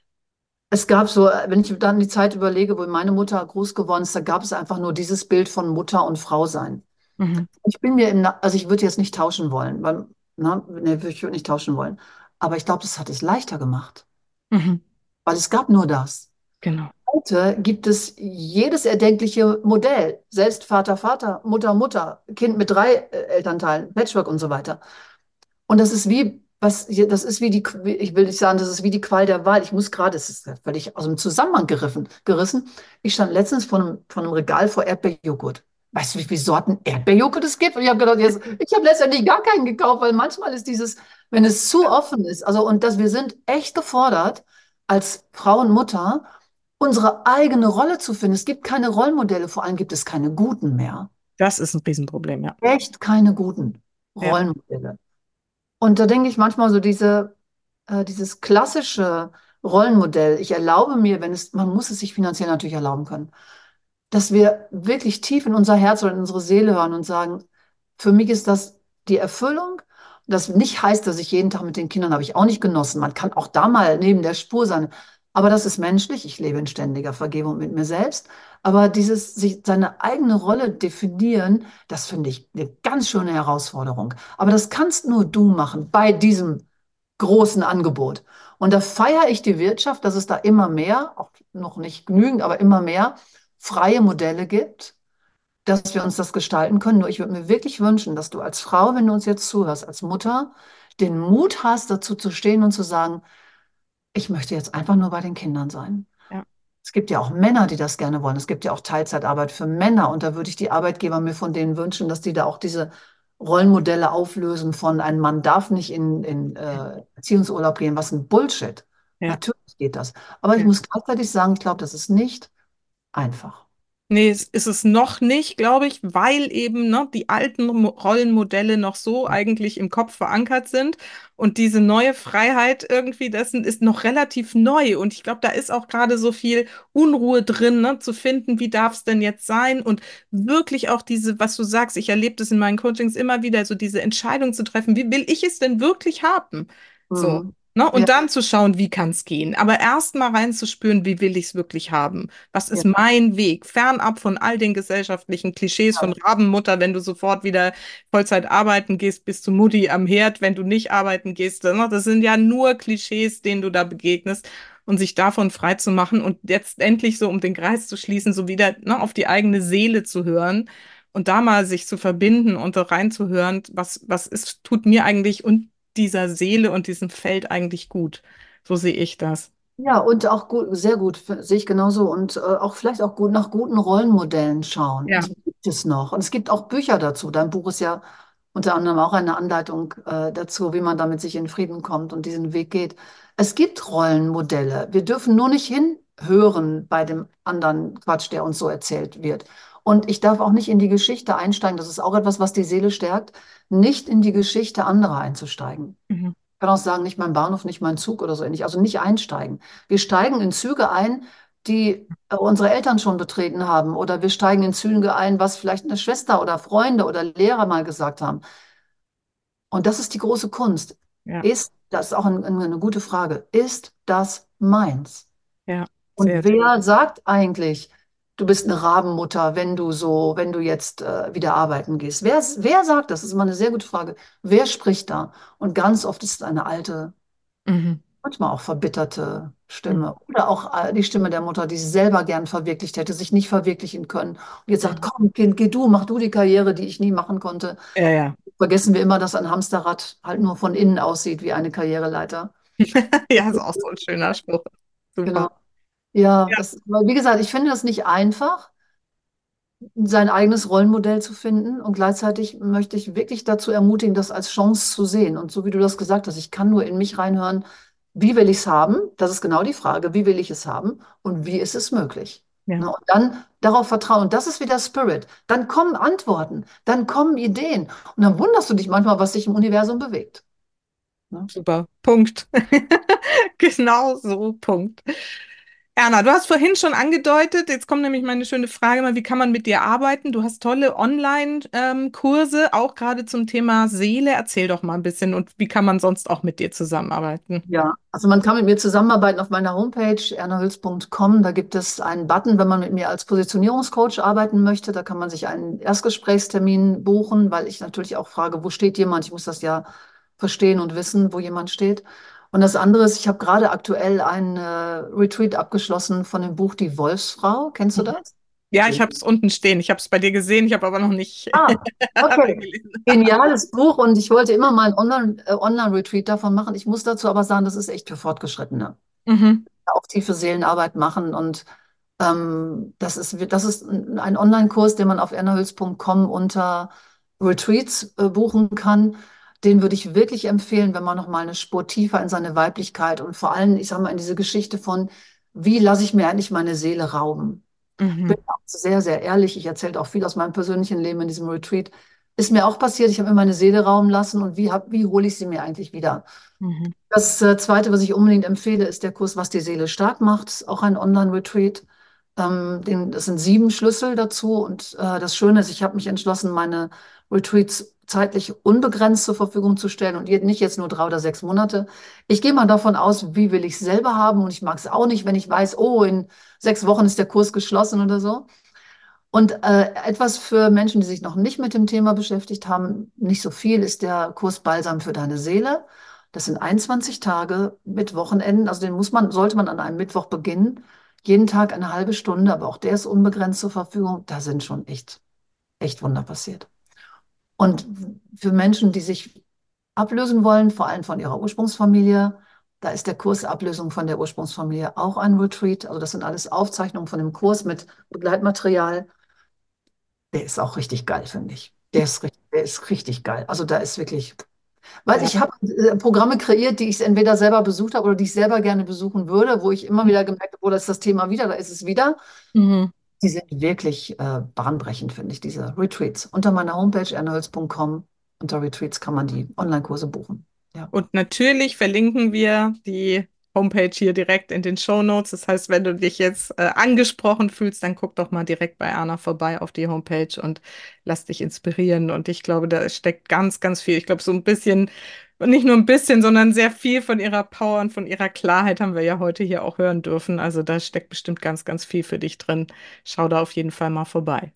es gab so, äh, wenn ich dann die Zeit überlege, wo meine Mutter groß geworden ist, da gab es einfach nur dieses Bild von Mutter und Frau sein. Mhm. Ich bin mir im, Na- also ich würde jetzt nicht tauschen wollen, weil, ne, nee, ich würde nicht tauschen wollen. Aber ich glaube, das hat es leichter gemacht, Mhm. weil es gab nur das. Genau. Heute gibt es jedes erdenkliche Modell. Selbst Vater, Vater, Mutter, Mutter, Kind mit drei äh, Elternteilen, Patchwork und so weiter. Und das ist wie, was, hier- das ist wie die, ich will nicht sagen, das ist wie die Qual der Wahl. Ich muss gerade, es ist völlig aus dem Zusammenhang geriffen, gerissen. Ich stand letztens vor einem, vor einem Regal vor Erdbeerjoghurt. Weißt du, wie viele Sorten Erdbeerjoghurt es gibt? Und ich habe gedacht, jetzt, ich habe letztendlich gar keinen gekauft, weil manchmal ist dieses, wenn es zu offen ist, also und dass wir sind echt gefordert, als Frau und Mutter, unsere eigene Rolle zu finden. Es gibt keine Rollenmodelle, vor allem gibt es keine guten mehr. Das ist ein Riesenproblem, ja. Echt keine guten Ja, Rollenmodelle. Und da denke ich manchmal so diese, äh, dieses klassische Rollenmodell. Ich erlaube mir, wenn es, man muss es sich finanziell natürlich erlauben können, dass wir wirklich tief in unser Herz oder in unsere Seele hören und sagen, für mich ist das die Erfüllung. Das nicht heißt, dass ich jeden Tag mit den Kindern habe ich auch nicht genossen. Man kann auch da mal neben der Spur sein. Aber das ist menschlich. Ich lebe in ständiger Vergebung mit mir selbst. Aber dieses, sich seine eigene Rolle definieren, das finde ich eine ganz schöne Herausforderung. Aber das kannst nur du machen bei diesem großen Angebot. Und da feiere ich die Wirtschaft, dass es da immer mehr, auch noch nicht genügend, aber immer mehr freie Modelle gibt, dass wir uns das gestalten können. Nur ich würde mir wirklich wünschen, dass du als Frau, wenn du uns jetzt zuhörst, als Mutter, den Mut hast, dazu zu stehen und zu sagen, ich möchte jetzt einfach nur bei den Kindern sein. ja. Es gibt ja auch Männer, die das gerne wollen. Es gibt ja auch Teilzeitarbeit für Männer. Und da würde ich die Arbeitgeber mir von denen wünschen, dass die da auch diese Rollenmodelle auflösen von ein Mann darf nicht in, in äh, Erziehungsurlaub gehen, was ein Bullshit. Ja. Natürlich geht das. Aber ich Ja. muss gleichzeitig sagen, ich glaube, das ist nicht einfach. Nee, es ist es noch nicht, glaube ich, weil eben ne, die alten Mo- Rollenmodelle noch so eigentlich im Kopf verankert sind. Und diese neue Freiheit irgendwie dessen ist noch relativ neu. Und ich glaube, da ist auch gerade so viel Unruhe drin, ne, zu finden, wie darf es denn jetzt sein? Und wirklich auch diese, was du sagst, ich erlebe das in meinen Coachings immer wieder, so diese Entscheidung zu treffen, wie will ich es denn wirklich haben? So. Mhm. Ne? Ja, Und dann zu schauen, wie kann es gehen. Aber erst mal reinzuspüren, wie will ich es wirklich haben? Was ist ja, mein Weg? Fernab von all den gesellschaftlichen Klischees von Rabenmutter, wenn du sofort wieder Vollzeit arbeiten gehst, bist du Mutti am Herd, wenn du nicht arbeiten gehst. Ne? Das sind ja nur Klischees, denen du da begegnest. Und sich davon frei zu machen und jetzt endlich so, um den Kreis zu schließen, so wieder ne, auf die eigene Seele zu hören und da mal sich zu verbinden und da reinzuhören, was, was ist, tut mir eigentlich und dieser Seele und diesem Feld eigentlich gut. So sehe ich das. ja, und auch gut, sehr gut, f- sehe ich genauso. Und äh, auch vielleicht auch gut nach guten Rollenmodellen schauen. Ja. Die gibt es noch. Und es gibt auch Bücher dazu. Dein Buch ist ja unter anderem auch eine Anleitung äh, dazu, wie man damit sich in Frieden kommt und diesen Weg geht. Es gibt Rollenmodelle. Wir dürfen nur nicht hinhören bei dem anderen Quatsch, der uns so erzählt wird. Und ich darf auch nicht in die Geschichte einsteigen. Das ist auch etwas, was die Seele stärkt, nicht in die Geschichte anderer einzusteigen. Mhm. Kann auch sagen, nicht mein Bahnhof, nicht mein Zug oder so ähnlich. Also nicht einsteigen. Wir steigen in Züge ein, die äh, unsere Eltern schon betreten haben. Oder wir steigen in Züge ein, was vielleicht eine Schwester oder Freunde oder Lehrer mal gesagt haben. Und das ist die große Kunst. Ja. Ist, das ist auch ein, eine gute Frage, ist das meins? Ja, Und sehr. wer sagt eigentlich, du bist eine Rabenmutter, wenn du so, wenn du jetzt äh, wieder arbeiten gehst? Wer, wer sagt das? Das ist immer eine sehr gute Frage. Wer spricht da? Und ganz oft ist es eine alte, Mhm. manchmal auch verbitterte Mhm. Stimme oder auch äh, die Stimme der Mutter, die sie selber gern verwirklicht hätte, sich nicht verwirklichen können. Und jetzt sagt, Mhm. komm, Kind, geh du, mach du die Karriere, die ich nie machen konnte. Ja, ja. Vergessen wir immer, dass ein Hamsterrad halt nur von innen aussieht wie eine Karriereleiter. Ja, ist auch so ein schöner Spruch. Genau. Super. Ja, Ja, das, aber wie gesagt, ich finde das nicht einfach, sein eigenes Rollenmodell zu finden. Und gleichzeitig möchte ich wirklich dazu ermutigen, das als Chance zu sehen. Und so wie du das gesagt hast, ich kann nur in mich reinhören, wie will ich es haben? Das ist genau die Frage, wie will ich es haben und wie ist es möglich? ja, Ne, und dann darauf vertrauen. Und das ist wieder Spirit. Dann kommen Antworten, dann kommen Ideen. Und dann wunderst du dich manchmal, was sich im Universum bewegt. Ne? super. Punkt. Genau so, Punkt. Erna, du hast vorhin schon angedeutet, jetzt kommt nämlich meine schöne Frage mal, wie kann man mit dir arbeiten? Du hast tolle Online-Kurse, auch gerade zum Thema Seele. Erzähl doch mal ein bisschen und wie kann man sonst auch mit dir zusammenarbeiten? Ja, also man kann mit mir zusammenarbeiten auf meiner Homepage ernahülz punkt com. Da gibt es einen Button, wenn man mit mir als Positionierungscoach arbeiten möchte. Da kann man sich einen Erstgesprächstermin buchen, weil ich natürlich auch frage, wo steht jemand? Ich muss das ja verstehen und wissen, wo jemand steht. Und das andere ist, ich habe gerade aktuell ein äh, Retreat abgeschlossen von dem Buch Die Wolfsfrau. Kennst du Mhm. das? Ja, ich habe es unten stehen. Ich habe es bei dir gesehen, ich habe aber noch nicht Ah, okay. reingelesen. Geniales Buch und ich wollte immer mal ein Online, äh, Online-Retreat davon machen. Ich muss dazu aber sagen, das ist echt für Fortgeschrittene. Mhm. Auch tiefe Seelenarbeit machen und ähm, das ist, das ist ein ein Online-Kurs, den man auf erna-hüls punkt com unter Retreats äh, buchen kann. Den würde ich wirklich empfehlen, wenn man noch mal eine Spur tiefer in seine Weiblichkeit und vor allem, ich sage mal, in diese Geschichte von, wie lasse ich mir eigentlich meine Seele rauben? Bin Mhm. auch sehr, sehr ehrlich. Ich erzähle auch viel aus meinem persönlichen Leben in diesem Retreat. Ist mir auch passiert, ich habe mir meine Seele rauben lassen und wie, hab, wie hole ich sie mir eigentlich wieder? Mhm. Das äh, Zweite, was ich unbedingt empfehle, ist der Kurs, was die Seele stark macht. Ist auch ein Online-Retreat. Ähm, den, das sind sieben Schlüssel dazu. Und äh, das Schöne ist, ich habe mich entschlossen, meine Retreats zeitlich unbegrenzt zur Verfügung zu stellen und je- nicht jetzt nur drei oder sechs Monate. Ich gehe mal davon aus, wie will ich es selber haben und ich mag es auch nicht, wenn ich weiß, oh, in sechs Wochen ist der Kurs geschlossen oder so. Und äh, etwas für Menschen, die sich noch nicht mit dem Thema beschäftigt haben, nicht so viel, ist der Kurs Balsam für deine Seele. Das sind einundzwanzig Tage mit Wochenenden. Also den muss man, sollte man an einem Mittwoch beginnen. Jeden Tag eine halbe Stunde, aber auch der ist unbegrenzt zur Verfügung. Da sind schon echt, echt Wunder passiert. Und für Menschen, die sich ablösen wollen, vor allem von ihrer Ursprungsfamilie, da ist der Kurs Ablösung von der Ursprungsfamilie auch ein Retreat. Also das sind alles Aufzeichnungen von dem Kurs mit Begleitmaterial. Der ist auch richtig geil, finde ich. Der ist, richtig- der ist richtig geil. Also da ist wirklich, weil Ja. ich habe äh, Programme kreiert, die ich entweder selber besucht habe oder die ich selber gerne besuchen würde, wo ich immer wieder gemerkt habe, oh, da ist das Thema wieder, da ist es wieder. Mhm. Die sind wirklich äh, bahnbrechend, finde ich, diese Retreats. Unter meiner Homepage erna-hüls punkt com, unter Retreats kann man die Online-Kurse buchen. Ja. Und natürlich verlinken wir die Homepage hier direkt in den Shownotes. Das heißt, wenn du dich jetzt äh, angesprochen fühlst, dann guck doch mal direkt bei Erna vorbei auf die Homepage und lass dich inspirieren. Und ich glaube, da steckt ganz, ganz viel. Ich glaube, so ein bisschen, und nicht nur ein bisschen, sondern sehr viel von ihrer Power und von ihrer Klarheit haben wir ja heute hier auch hören dürfen. Also da steckt bestimmt ganz, ganz viel für dich drin. Schau da auf jeden Fall mal vorbei.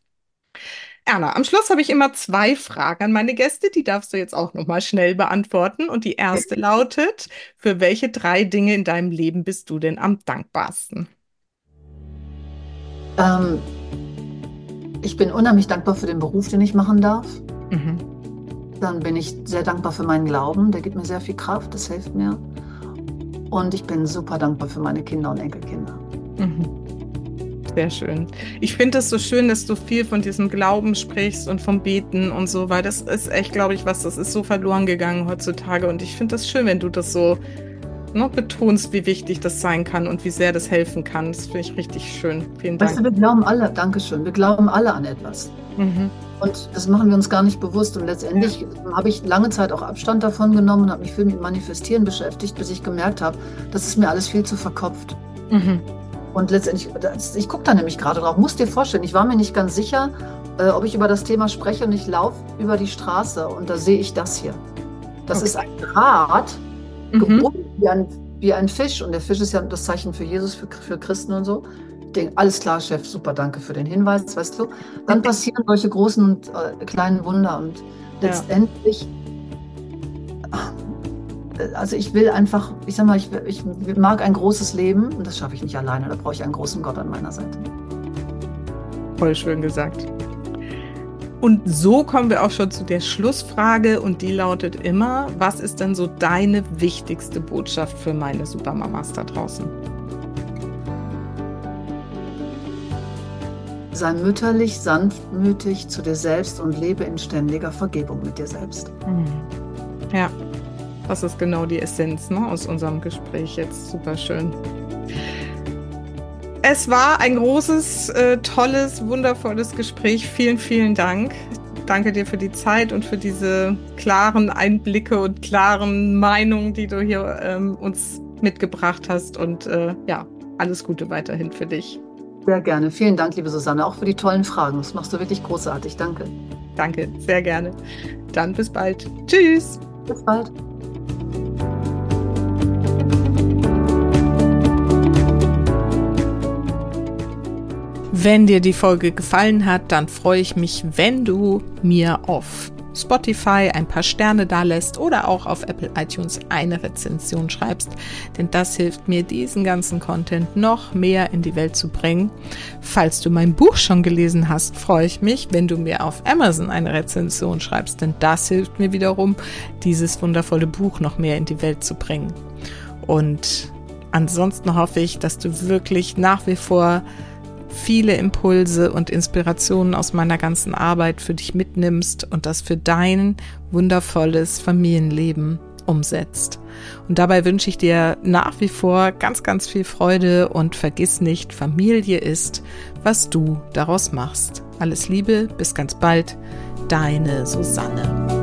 Erna, am Schluss habe ich immer zwei Fragen an meine Gäste, die darfst du jetzt auch noch mal schnell beantworten. Und die erste lautet: Für welche drei Dinge in deinem Leben bist du denn am dankbarsten? Ähm, Ich bin unheimlich dankbar für den Beruf, den ich machen darf. Mhm. Dann bin ich sehr dankbar für meinen Glauben, der gibt mir sehr viel Kraft, das hilft mir. Und ich bin super dankbar für meine Kinder und Enkelkinder. Mhm. Sehr schön. Ich finde es so schön, dass du viel von diesem Glauben sprichst und vom Beten und so, weil das ist echt, glaube ich, was, das ist so verloren gegangen heutzutage. Und ich finde das schön, wenn du das so, ne, betonst, wie wichtig das sein kann und wie sehr das helfen kann. Das finde ich richtig schön. Vielen Weißt du, Dank. wir glauben alle, Dankeschön, wir glauben alle an etwas. Mhm. Und das machen wir uns gar nicht bewusst. Und Ja. letztendlich habe ich lange Zeit auch Abstand davon genommen und habe mich viel mit Manifestieren beschäftigt, bis ich gemerkt habe, das ist mir alles viel zu verkopft. Mhm. Und letztendlich, das- ich gucke da nämlich gerade drauf, musst dir vorstellen, ich war mir nicht ganz sicher, äh, ob ich über das Thema spreche und ich laufe über die Straße und da sehe ich das hier. Das ist Okay. ein Draht, Mhm. gebunden wie ein, wie ein Fisch. Und der Fisch ist ja das Zeichen für Jesus, für, für Christen und so. Ich denke, alles klar, Chef, super, danke für den Hinweis, weißt du. Dann passieren solche großen und äh, kleinen Wunder. Und Ja. letztendlich, äh, also ich will einfach, ich sag mal, ich, ich mag ein großes Leben und das schaffe ich nicht alleine. Da brauche ich einen großen Gott an meiner Seite. Voll schön gesagt. Und so kommen wir auch schon zu der Schlussfrage und die lautet immer: Was ist denn so deine wichtigste Botschaft für meine Supermamas da draußen? Sei mütterlich, sanftmütig zu dir selbst und lebe in ständiger Vergebung mit dir selbst. Mhm. Ja, das ist genau die Essenz, ne, aus unserem Gespräch jetzt. Super schön. Es war ein großes, äh, tolles, wundervolles Gespräch. Vielen, vielen Dank. Danke dir für die Zeit und für diese klaren Einblicke und klaren Meinungen, die du hier ähm, uns mitgebracht hast. Und äh, ja, alles Gute weiterhin für dich. Sehr gerne. Vielen Dank, liebe Susanne, auch für die tollen Fragen. Das machst du wirklich großartig. Danke. Danke, sehr gerne. Dann bis bald. Tschüss. Bis bald. Wenn dir die Folge gefallen hat, dann freue ich mich, wenn du mir auf Spotify ein paar Sterne dalässt oder auch auf Apple iTunes eine Rezension schreibst, denn das hilft mir, diesen ganzen Content noch mehr in die Welt zu bringen. Falls du mein Buch schon gelesen hast, freue ich mich, wenn du mir auf Amazon eine Rezension schreibst, denn das hilft mir wiederum, dieses wundervolle Buch noch mehr in die Welt zu bringen. Und ansonsten hoffe ich, dass du wirklich nach wie vor viele Impulse und Inspirationen aus meiner ganzen Arbeit für dich mitnimmst und das für dein wundervolles Familienleben umsetzt. Und dabei wünsche ich dir nach wie vor ganz, ganz viel Freude und vergiss nicht, Familie ist, was du daraus machst. Alles Liebe, bis ganz bald, deine Susanne.